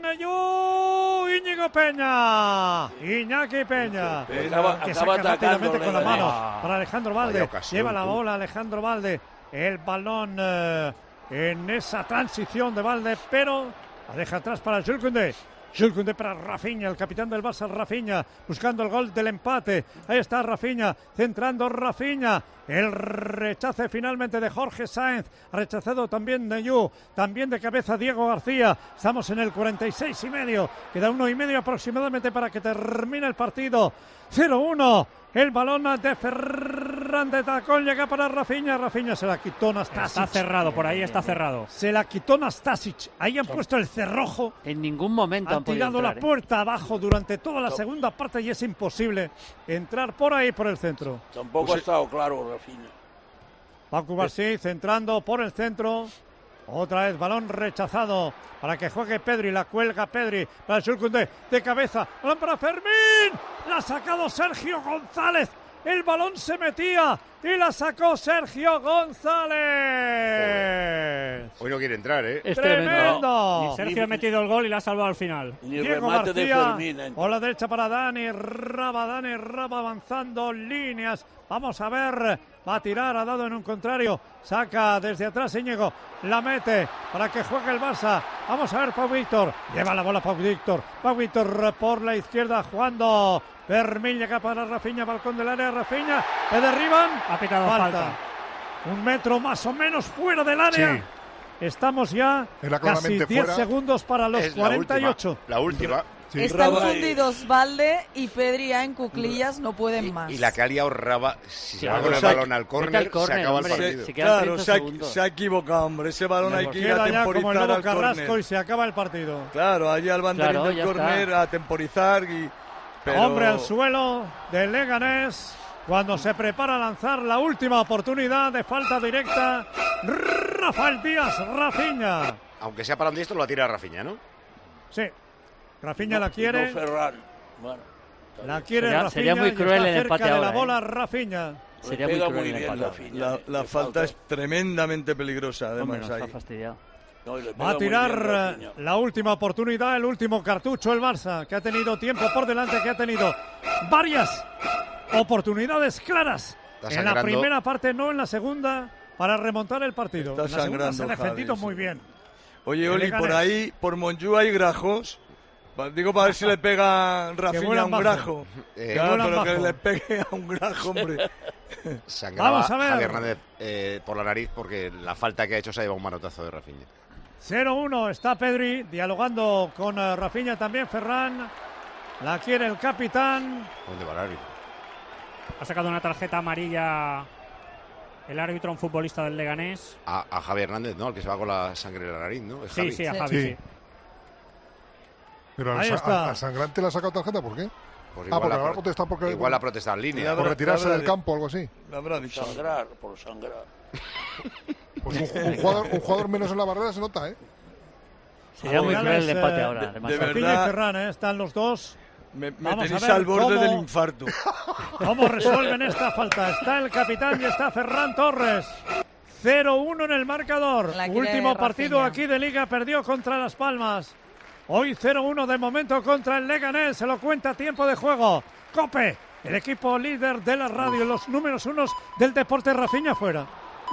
Neyú, Íñigo Peña, Iñaki Peña, Acaba, que acaba saca rápidamente atacando con la Leganés. mano para Alejandro Valde, Vaya ocasión, lleva la tú. bola Alejandro Valde, el balón eh, en esa transición de Valde, pero la deja atrás para Jules Koundé. Jules Koundé para Rafinha, el capitán del Barça, Rafinha, buscando el gol del empate. Ahí está Rafinha, centrando Rafinha. El rechace finalmente de Jorge Sáenz, rechazado también de Yu, también de cabeza Diego García. Estamos en el cuarenta y seis y medio, queda uno y medio aproximadamente para que termine el partido. cero uno, el balón de Ferran de tacón llega para Rafinha, Rafinha se la quitó Nastasic. Está cerrado, por ahí está cerrado. Se la quitó Nastasic, ahí han puesto el cerrojo. En ningún momento han, Han podido tirado entrar, la ¿eh? puerta abajo durante toda la segunda parte y es imposible entrar por ahí por el centro. Tampoco ha estado claro, Rafinha. Paco Barsí centrando por el centro. Otra vez balón rechazado para que juegue Pedri. La cuelga Pedri para Jules Koundé de cabeza. Balón para Fermín. La ha sacado Sergio González. El balón se metía y la sacó Sergio González. Hoy no quiere entrar, ¿eh? Es Tremendo. Y Sergio ha metido el gol y la ha salvado al final. Ni Diego remate de García, Fermín. ¿eh? por la derecha para Dani Raba, Dani Raba avanzando líneas, vamos a ver, va a tirar, ha dado en un contrario, saca desde atrás Íñigo, la mete para que juegue el Barça, vamos a ver Pau Víctor, lleva la bola Pau Víctor, Pau Víctor por la izquierda jugando, Fermín llega para Rafinha, balcón del área, Rafinha, le derriban, Ha pitado falta. un metro más o menos fuera del área. Sí. Estamos ya Era casi claramente diez fuera. segundos para los Es la cuarenta y ocho. última, La última. Sí. Están Raba y- fundidos Valde y Pedri ya en cuclillas, no pueden más. Y la que ha liado Raba, si se va Claro, con el o sea, balón al vete córner, al se córner, acaba el hombre. partido. Se quedan Claro, treinta se ha, segundos. se ha equivocado, hombre. Ese balón hay que ir a Queda ya como el temporizar nuevo al Carrasco córner. y se acaba el partido. Claro, allí al banderín Claro, del ya córner está. a temporizar y... pero- Hombre al suelo del Leganés cuando se prepara a lanzar la última oportunidad de falta directa. Rafael Díaz, Rafinha. Aunque sea para un diestro, lo tira Rafinha, ¿no? Sí, Rafinha la No quiere, Ferran. Bueno, la quiere Sería- Rafinha sería muy y cruel está el cerca empate de la ahora, ¿eh? bola Rafinha. Sería le muy pega cruel muy el bien empate. Rafinha. La, eh, la le falta es tremendamente peligrosa, Hombre, además. nos ahí. ha fastidiado. No, y le Va pega a muy bien tirar Rafinha. eh, la última oportunidad, el último cartucho el Barça, que ha tenido tiempo por delante, que ha tenido varias oportunidades claras Está en la sangrando. primera parte, no en la segunda, para remontar el partido. Está En la segunda se ha sangrando, defendido Javi, muy sí. bien. Oye, El Oli, Leganés. por ahí, por Monjú hay grajos. Pa- Digo para ver si le pega Rafinha a vuelan un bajo. grajo. Eh, Claro, vuelan pero que bajo. le pegue a un grajo, hombre. sangraba Vamos a ver. Javi Hernández eh, por la nariz porque la falta que ha hecho se ha llevado un manotazo de Rafinha. cero uno está Pedri dialogando con uh, Rafinha también. Ferran la quiere el capitán. ¿Dónde va el árbitro? Ha sacado una tarjeta amarilla el árbitro, un futbolista del Leganés. A, a Javi Hernández, ¿no? El que se va con la sangre de la nariz, ¿no? ¿Es Sí, Javi? sí, a Javi, sí. sí. Pero al, Ahí sa- está. al- al sangrante le ha sacado tarjeta, ¿por qué? Pues Ah, igual porque la habrá pro- protestado porque- Igual la protesta en línea. Ya Por habrá- retirarse habrá del de- campo o algo así. Le habrá dicho. Sangrar, por sangrar. Pues un, un jugador, un jugador menos en la barrera se nota, ¿eh? Sería muy cruel el empate ahora. de- además. de Rafinha verdad. y Ferran, ¿eh? Están los dos. Me, me Vamos a tenéis ver al borde cómo- del infarto. ¿Cómo resuelven esta falta? Está el capitán y está Ferran Torres. cero uno en el marcador. La quiere Último partido Rafinha. aquí de Liga, perdió contra Las Palmas. Hoy cero uno de momento contra el Leganés. Se lo cuenta a tiempo de juego. Cope, el equipo líder de la radio, los números unos del deporte. Rafinha fuera.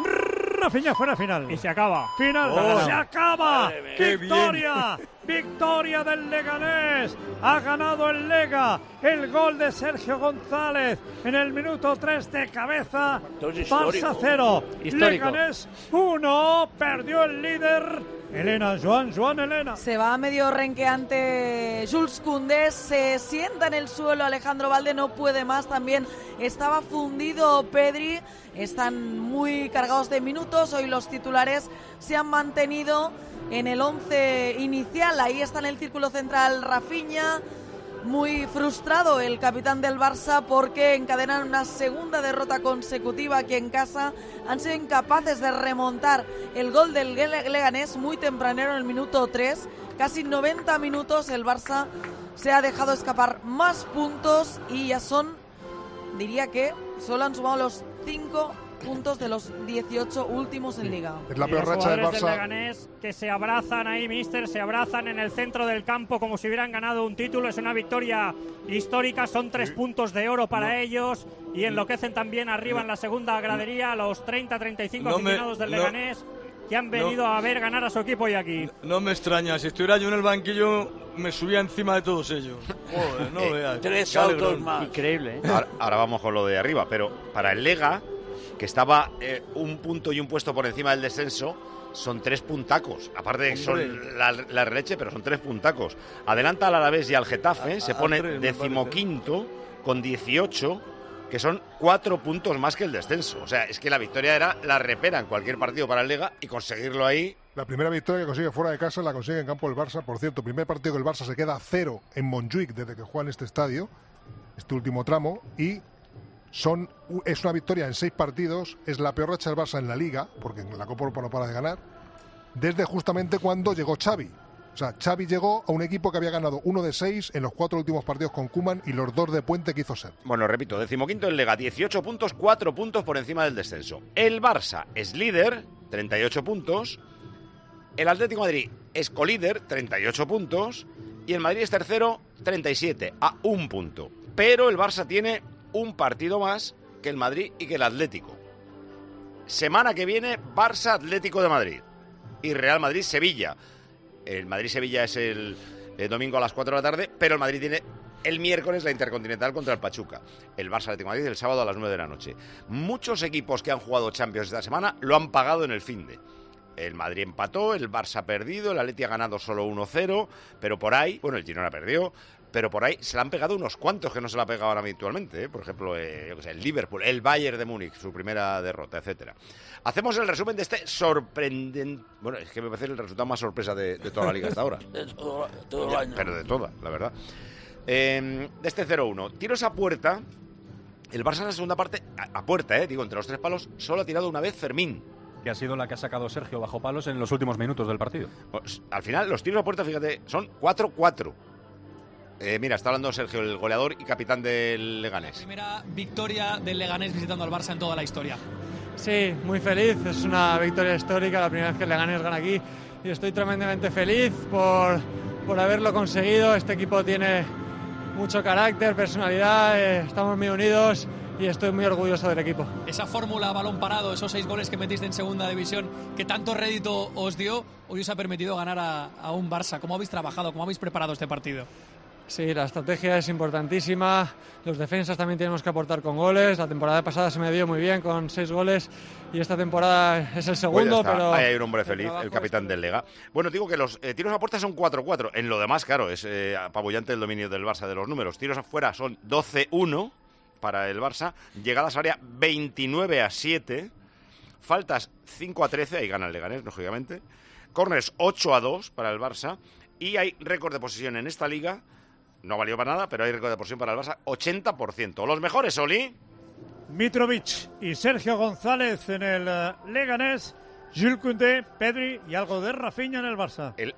Rafinha fuera final. Y se acaba. Final, Oh. se acaba. Madre mía. Qué Victoria, victoria del Leganés. Ha ganado el Lega. El gol de Sergio González en el minuto tres de cabeza. Esto es Barça histórico. cero. Histórico. Leganés uno. Perdió el líder. Elena, Joan, Joan, Elena. Se va medio renqueante Jules Koundé, se sienta en el suelo Alejandro Valde, no puede más también. Estaba fundido Pedri, están muy cargados de minutos. Hoy los titulares se han mantenido en el once inicial. Ahí está en el círculo central Rafinha. Muy frustrado el capitán del Barça porque encadenan una segunda derrota consecutiva aquí en casa. Han sido incapaces de remontar el gol del Leganés muy tempranero en el minuto tres. Casi noventa minutos el Barça se ha dejado escapar más puntos y ya son, diría que solo han sumado los cinco puntos de los dieciocho últimos en Liga. Es la Y peor los racha del jugadores del Barça. Leganés que se abrazan ahí, mister, se abrazan en el centro del campo como si hubieran ganado un título. Es una victoria histórica, son tres puntos de oro para ellos y enloquecen también arriba en la segunda gradería los treinta a treinta y cinco No me- aficionados del no- Leganés que han venido a ver ganar a su equipo hoy aquí. No me extraña, si estuviera yo en el banquillo me subía encima de todos ellos. Joder, no Eh, veas. Tres Qué saltos alegrón. más. Increíble, ¿eh? Ahora, ahora vamos con lo de arriba, pero para el Lega, que estaba eh, un punto y un puesto por encima del descenso, son tres puntacos. Aparte de que son Hombre. la, la leche, pero son tres puntacos. Adelanta al Alavés y al Getafe, A- se a pone tres, me decimoquinto con dieciocho, que son cuatro puntos más que el descenso. O sea, es que la victoria era la repera en cualquier partido para el Lega y conseguirlo ahí. La primera victoria que consigue fuera de casa la consigue en campo del Barça. Por cierto, primer partido que el Barça se queda a cero en Montjuic desde que juega en este estadio, este último tramo, y son es una victoria en seis partidos. Es la peor racha del Barça en la Liga, porque en la Copa Europa no para de ganar, desde justamente cuando llegó Xavi. O sea, Xavi llegó a un equipo que había ganado uno de seis en los cuatro últimos partidos con Koeman y los dos de Puente que hizo ser. Bueno, repito, decimoquinto el Lega, dieciocho puntos, cuatro puntos por encima del descenso. El Barça es líder, treinta y ocho puntos. El Atlético de Madrid es colíder, treinta y ocho puntos. Y el Madrid es tercero, treinta y siete, a un punto. Pero el Barça tiene un partido más que el Madrid y que el Atlético. Semana que viene, Barça-Atlético de Madrid. Y Real Madrid-Sevilla. El Madrid-Sevilla es el, el domingo a las cuatro de la tarde, pero el Madrid tiene el miércoles la Intercontinental contra el Pachuca. El Barça-Atlético de Madrid el sábado a las nueve de la noche. Muchos equipos que han jugado Champions esta semana lo han pagado en el finde. El Madrid empató, el Barça ha perdido, el Atleti ha ganado solo uno cero, pero por ahí, bueno, el Girona perdió, pero por ahí se le han pegado unos cuantos que no se le ha pegado ahora habitualmente, ¿eh? Por ejemplo, eh, yo qué sé, el Liverpool, el Bayern de Múnich, su primera derrota, etcétera. Hacemos el resumen de este sorprendente... Bueno, es que me parece el resultado más sorpresa de, de toda la liga hasta ahora. De todo, todo el Ya, año. pero de toda, la verdad. Eh, de este cero uno, tiros a puerta, el Barça en la segunda parte, a, a puerta, eh, digo, entre los tres palos, solo ha tirado una vez Fermín. Que ha sido la que ha sacado Sergio bajo palos en los últimos minutos del partido. Pues, al final, los tiros a puerta, fíjate, son cuatro cuatro. Eh, mira, está hablando Sergio, el goleador y capitán del Leganés. Primera victoria del Leganés visitando al Barça en toda la historia. Sí, muy feliz. Es una victoria histórica, la primera vez que el Leganés gana aquí. Y estoy tremendamente feliz por, por haberlo conseguido. Este equipo tiene mucho carácter, personalidad, eh, estamos muy unidos y estoy muy orgulloso del equipo. Esa fórmula balón parado, esos seis goles que metiste en segunda división, que tanto rédito os dio, hoy os ha permitido ganar a, a un Barça. ¿Cómo habéis trabajado? ¿Cómo habéis preparado este partido? Sí, la estrategia es importantísima. Los defensas también tenemos que aportar con goles. La temporada pasada se me dio muy bien con seis goles y esta temporada es el segundo, pues pero... Ahí hay un hombre feliz, el capitán del Lega. Bueno, digo que los eh, tiros a puerta son cuatro cuatro. En lo demás, claro, es eh, apabullante el dominio del Barça de los números. Tiros afuera son doce uno para el Barça. Llegadas área veintinueve a siete. Faltas cinco a trece, ahí gana el Leganés, lógicamente. Corners ocho a dos para el Barça. Y hay récord de posesión en esta liga. No valió para nada, pero hay récord de posesión para el Barça, ochenta por ciento. Los mejores, Oli. Mitrovic y Sergio González en el uh, Leganés, Jules Koundé, Pedri y algo de Rafinha en el Barça. El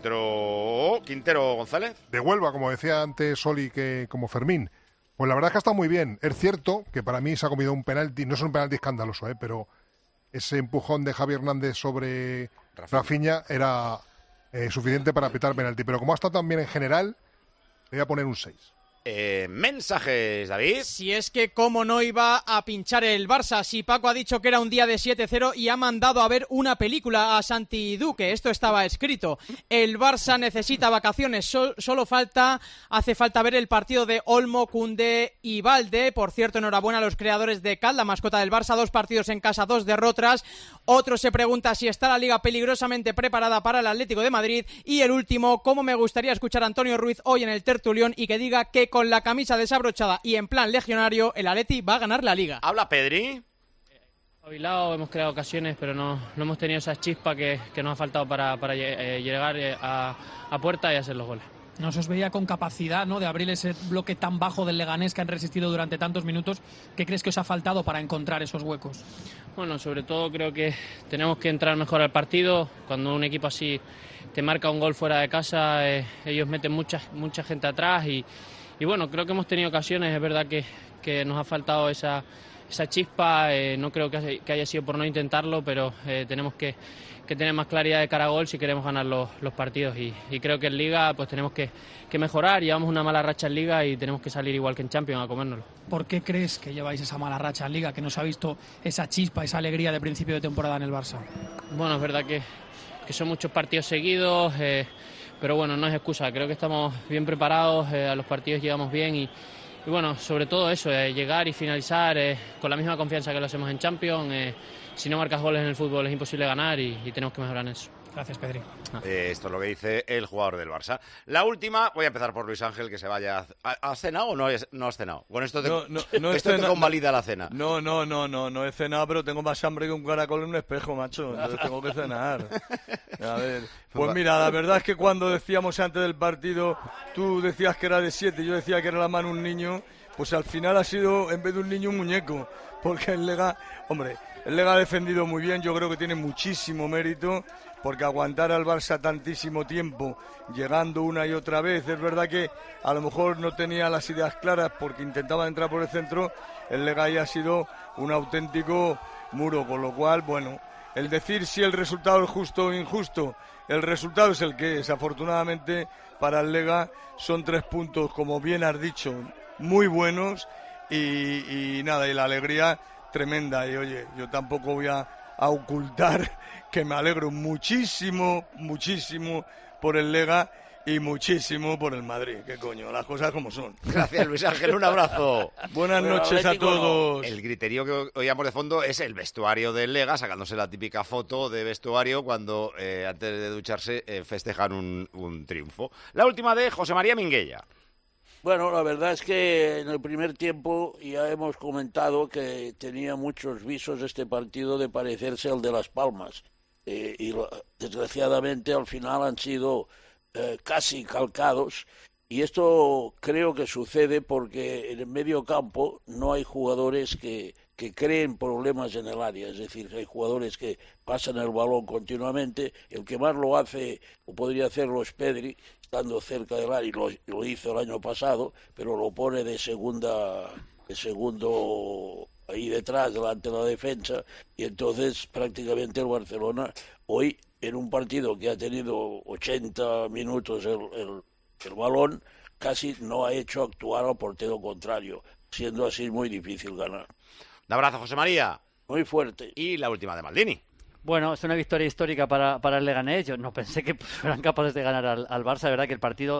árbitro Quintero González. De Huelva, como decía antes Oli, que como Fermín. Pues la verdad es que ha estado muy bien. Es cierto que para mí se ha comido un penalti, no es un penalti escandaloso, ¿eh? Pero ese empujón de Javi Hernández sobre Rafinha, Rafinha era eh, suficiente para pitar penalti. Pero como ha estado tan bien en general, le voy a poner un seis. Eh, mensajes, David. Si es que cómo no iba a pinchar el Barça, si Paco ha dicho que era un día de siete cero y ha mandado a ver una película a Santi Duque, esto estaba escrito. El Barça necesita vacaciones, so- solo falta, hace falta ver el partido de Olmo, Koundé y Valde. Por cierto, enhorabuena a los creadores de Cal, la mascota del Barça, dos partidos en casa, dos derrotas. Otro se pregunta si está la Liga peligrosamente preparada para el Atlético de Madrid. Y el último, cómo me gustaría escuchar a Antonio Ruiz hoy en el tertulión y que diga que con la camisa desabrochada y en plan legionario, el Atleti va a ganar la Liga. ¿Habla Pedri? Espabilado, hemos creado ocasiones, pero no, no hemos tenido esa chispa que, que nos ha faltado para, para eh, llegar a, a puerta y hacer los goles. No se os veía con capacidad, ¿no?, de abrir ese bloque tan bajo del Leganés que han resistido durante tantos minutos. ¿Qué crees que os ha faltado para encontrar esos huecos? Bueno, sobre todo creo que tenemos que entrar mejor al partido. Cuando un equipo así te marca un gol fuera de casa, eh, ellos meten mucha, mucha gente atrás y, y bueno, creo que hemos tenido ocasiones. Es verdad que, que nos ha faltado esa, esa chispa. Eh, no creo que, que haya sido por no intentarlo, pero eh, tenemos que, que tener más claridad de cara a gol si queremos ganar los, los partidos y, y creo que en Liga pues tenemos que, que mejorar. Llevamos una mala racha en Liga y tenemos que salir igual que en Champions a comérnoslo. ¿Por qué crees que lleváis esa mala racha en Liga, que no se ha visto esa chispa, esa alegría de principio de temporada en el Barça? Bueno, es verdad que, que son muchos partidos seguidos, eh, pero bueno, no es excusa. Creo que estamos bien preparados, eh, a los partidos llegamos bien y, y bueno, sobre todo eso, eh, llegar y finalizar eh, con la misma confianza que lo hacemos en Champions. Eh, si no marcas goles en el fútbol es imposible ganar y, y tenemos que mejorar en eso. Gracias, Pedri. Eh, esto es lo que dice el jugador del Barça. La última, voy a empezar por Luis Ángel, que se vaya. ¿Ha, ¿has cenado o no, es, no has cenado? Con esto te, no, no, no esto te cena, convalida la cena. No, no, no, no, no he cenado, pero tengo más hambre que un caracol en un espejo, macho. Entonces tengo que cenar. A ver, pues mira, la verdad es que cuando decíamos antes del partido, tú decías que era de siete, yo decía que era la mano un niño, pues al final ha sido, en vez de un niño, un muñeco. Porque el Lega, hombre, el Lega ha defendido muy bien, yo creo que tiene muchísimo mérito, porque aguantar al Barça tantísimo tiempo, llegando una y otra vez, es verdad que a lo mejor no tenía las ideas claras porque intentaba entrar por el centro, el Lega ahí ha sido un auténtico muro, con lo cual, bueno, el decir si el resultado es justo o injusto, el resultado es el que es. Afortunadamente para el Lega son tres puntos, como bien has dicho, muy buenos y, y nada, y la alegría tremenda. Y oye, yo tampoco voy a, a ocultar que me alegro muchísimo, muchísimo por el Lega y muchísimo por el Madrid. ¿Qué coño? Las cosas como son. Gracias, Luis Ángel. Un abrazo. Buenas noches a todos. El griterío que oíamos de fondo es el vestuario del Lega, sacándose la típica foto de vestuario cuando, eh, antes de ducharse, eh, festejan un, un triunfo. La última de José María Minguella. Bueno, la verdad es que en el primer tiempo ya hemos comentado que tenía muchos visos este partido de parecerse al de Las Palmas. Eh, y desgraciadamente al final han sido eh, casi calcados. Y esto creo que sucede porque en el medio campo no hay jugadores que, que creen problemas en el área. Es decir, hay jugadores que pasan el balón continuamente. El que más lo hace, o podría hacerlo, es Pedri, estando cerca del área, y lo, lo hizo el año pasado, pero lo pone de segunda, de segundo ahí detrás, delante de la defensa, y entonces prácticamente el Barcelona, hoy, en un partido que ha tenido ochenta minutos el, el, el balón, casi no ha hecho actuar al portero contrario, siendo así muy difícil ganar. Un abrazo, José María. Muy fuerte. Y la última de Maldini. Bueno, es una victoria histórica para, para el Leganés. Yo no pensé que fueran capaces de ganar al, al Barça. La verdad que el partido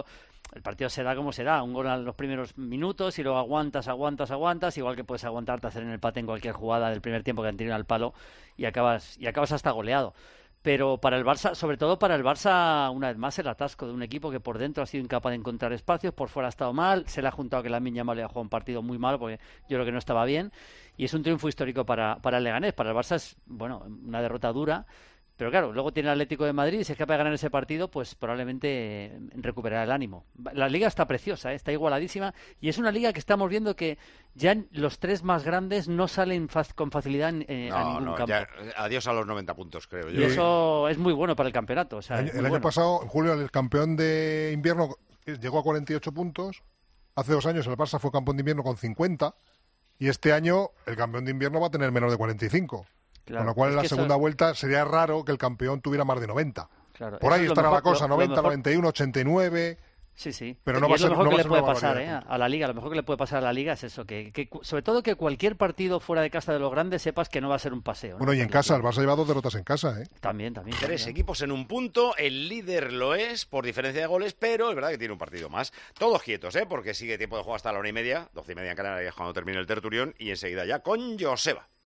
el partido se da como se da, un gol en los primeros minutos y luego aguantas, aguantas, aguantas, igual que puedes aguantarte a hacer en el empate en cualquier jugada del primer tiempo que han tirado al palo y acabas, y acabas hasta goleado. Pero para el Barça, sobre todo para el Barça, una vez más el atasco de un equipo que por dentro ha sido incapaz de encontrar espacios, por fuera ha estado mal, se le ha juntado que la Lamine Yamal le ha jugado un partido muy malo porque yo creo que no estaba bien, y es un triunfo histórico para, para el Leganés. Para el Barça es, bueno, una derrota dura, pero claro, luego tiene el Atlético de Madrid y si es capaz de ganar ese partido, pues probablemente recuperará el ánimo. La liga está preciosa, ¿eh? Está igualadísima, y es una liga que estamos viendo que ya los tres más grandes no salen fa- con facilidad en, eh, no, a ningún no, campo. ya, adiós a los noventa puntos, creo yo. Y eso es muy bueno para el campeonato. O sea, el es el muy año bueno. pasado, en julio, el campeón de invierno llegó a cuarenta y ocho puntos. Hace dos años el Barça fue campeón de invierno con cincuenta. Y este año el campeón de invierno va a tener menos de cuarenta y cinco. Claro, Con lo cual en es la que eso- segunda vuelta sería raro que el campeón tuviera más de noventa. Claro, Por eso ahí es lo estará mejor- la cosa, lo- lo noventa, mejor- noventa y uno, ochenta y nueve. Sí, sí. Pero no Y va a es lo ser- mejor no que va a le ser puede una pasar, ¿eh? barbaridad. A la Liga. Lo mejor que le puede pasar a la Liga es eso, que, que sobre todo que cualquier partido fuera de casa de los grandes sepas que no va a ser un paseo, ¿no? Bueno, y en casa, el Barça lleva dos derrotas en casa, ¿eh? También, también. Tres también. equipos en un punto, el líder lo es por diferencia de goles, pero es verdad que tiene un partido más. Todos quietos, ¿eh? Porque sigue tiempo de juego hasta la una y media, doce y media en Canarias cuando termine el tertulión, y enseguida ya con Joseba.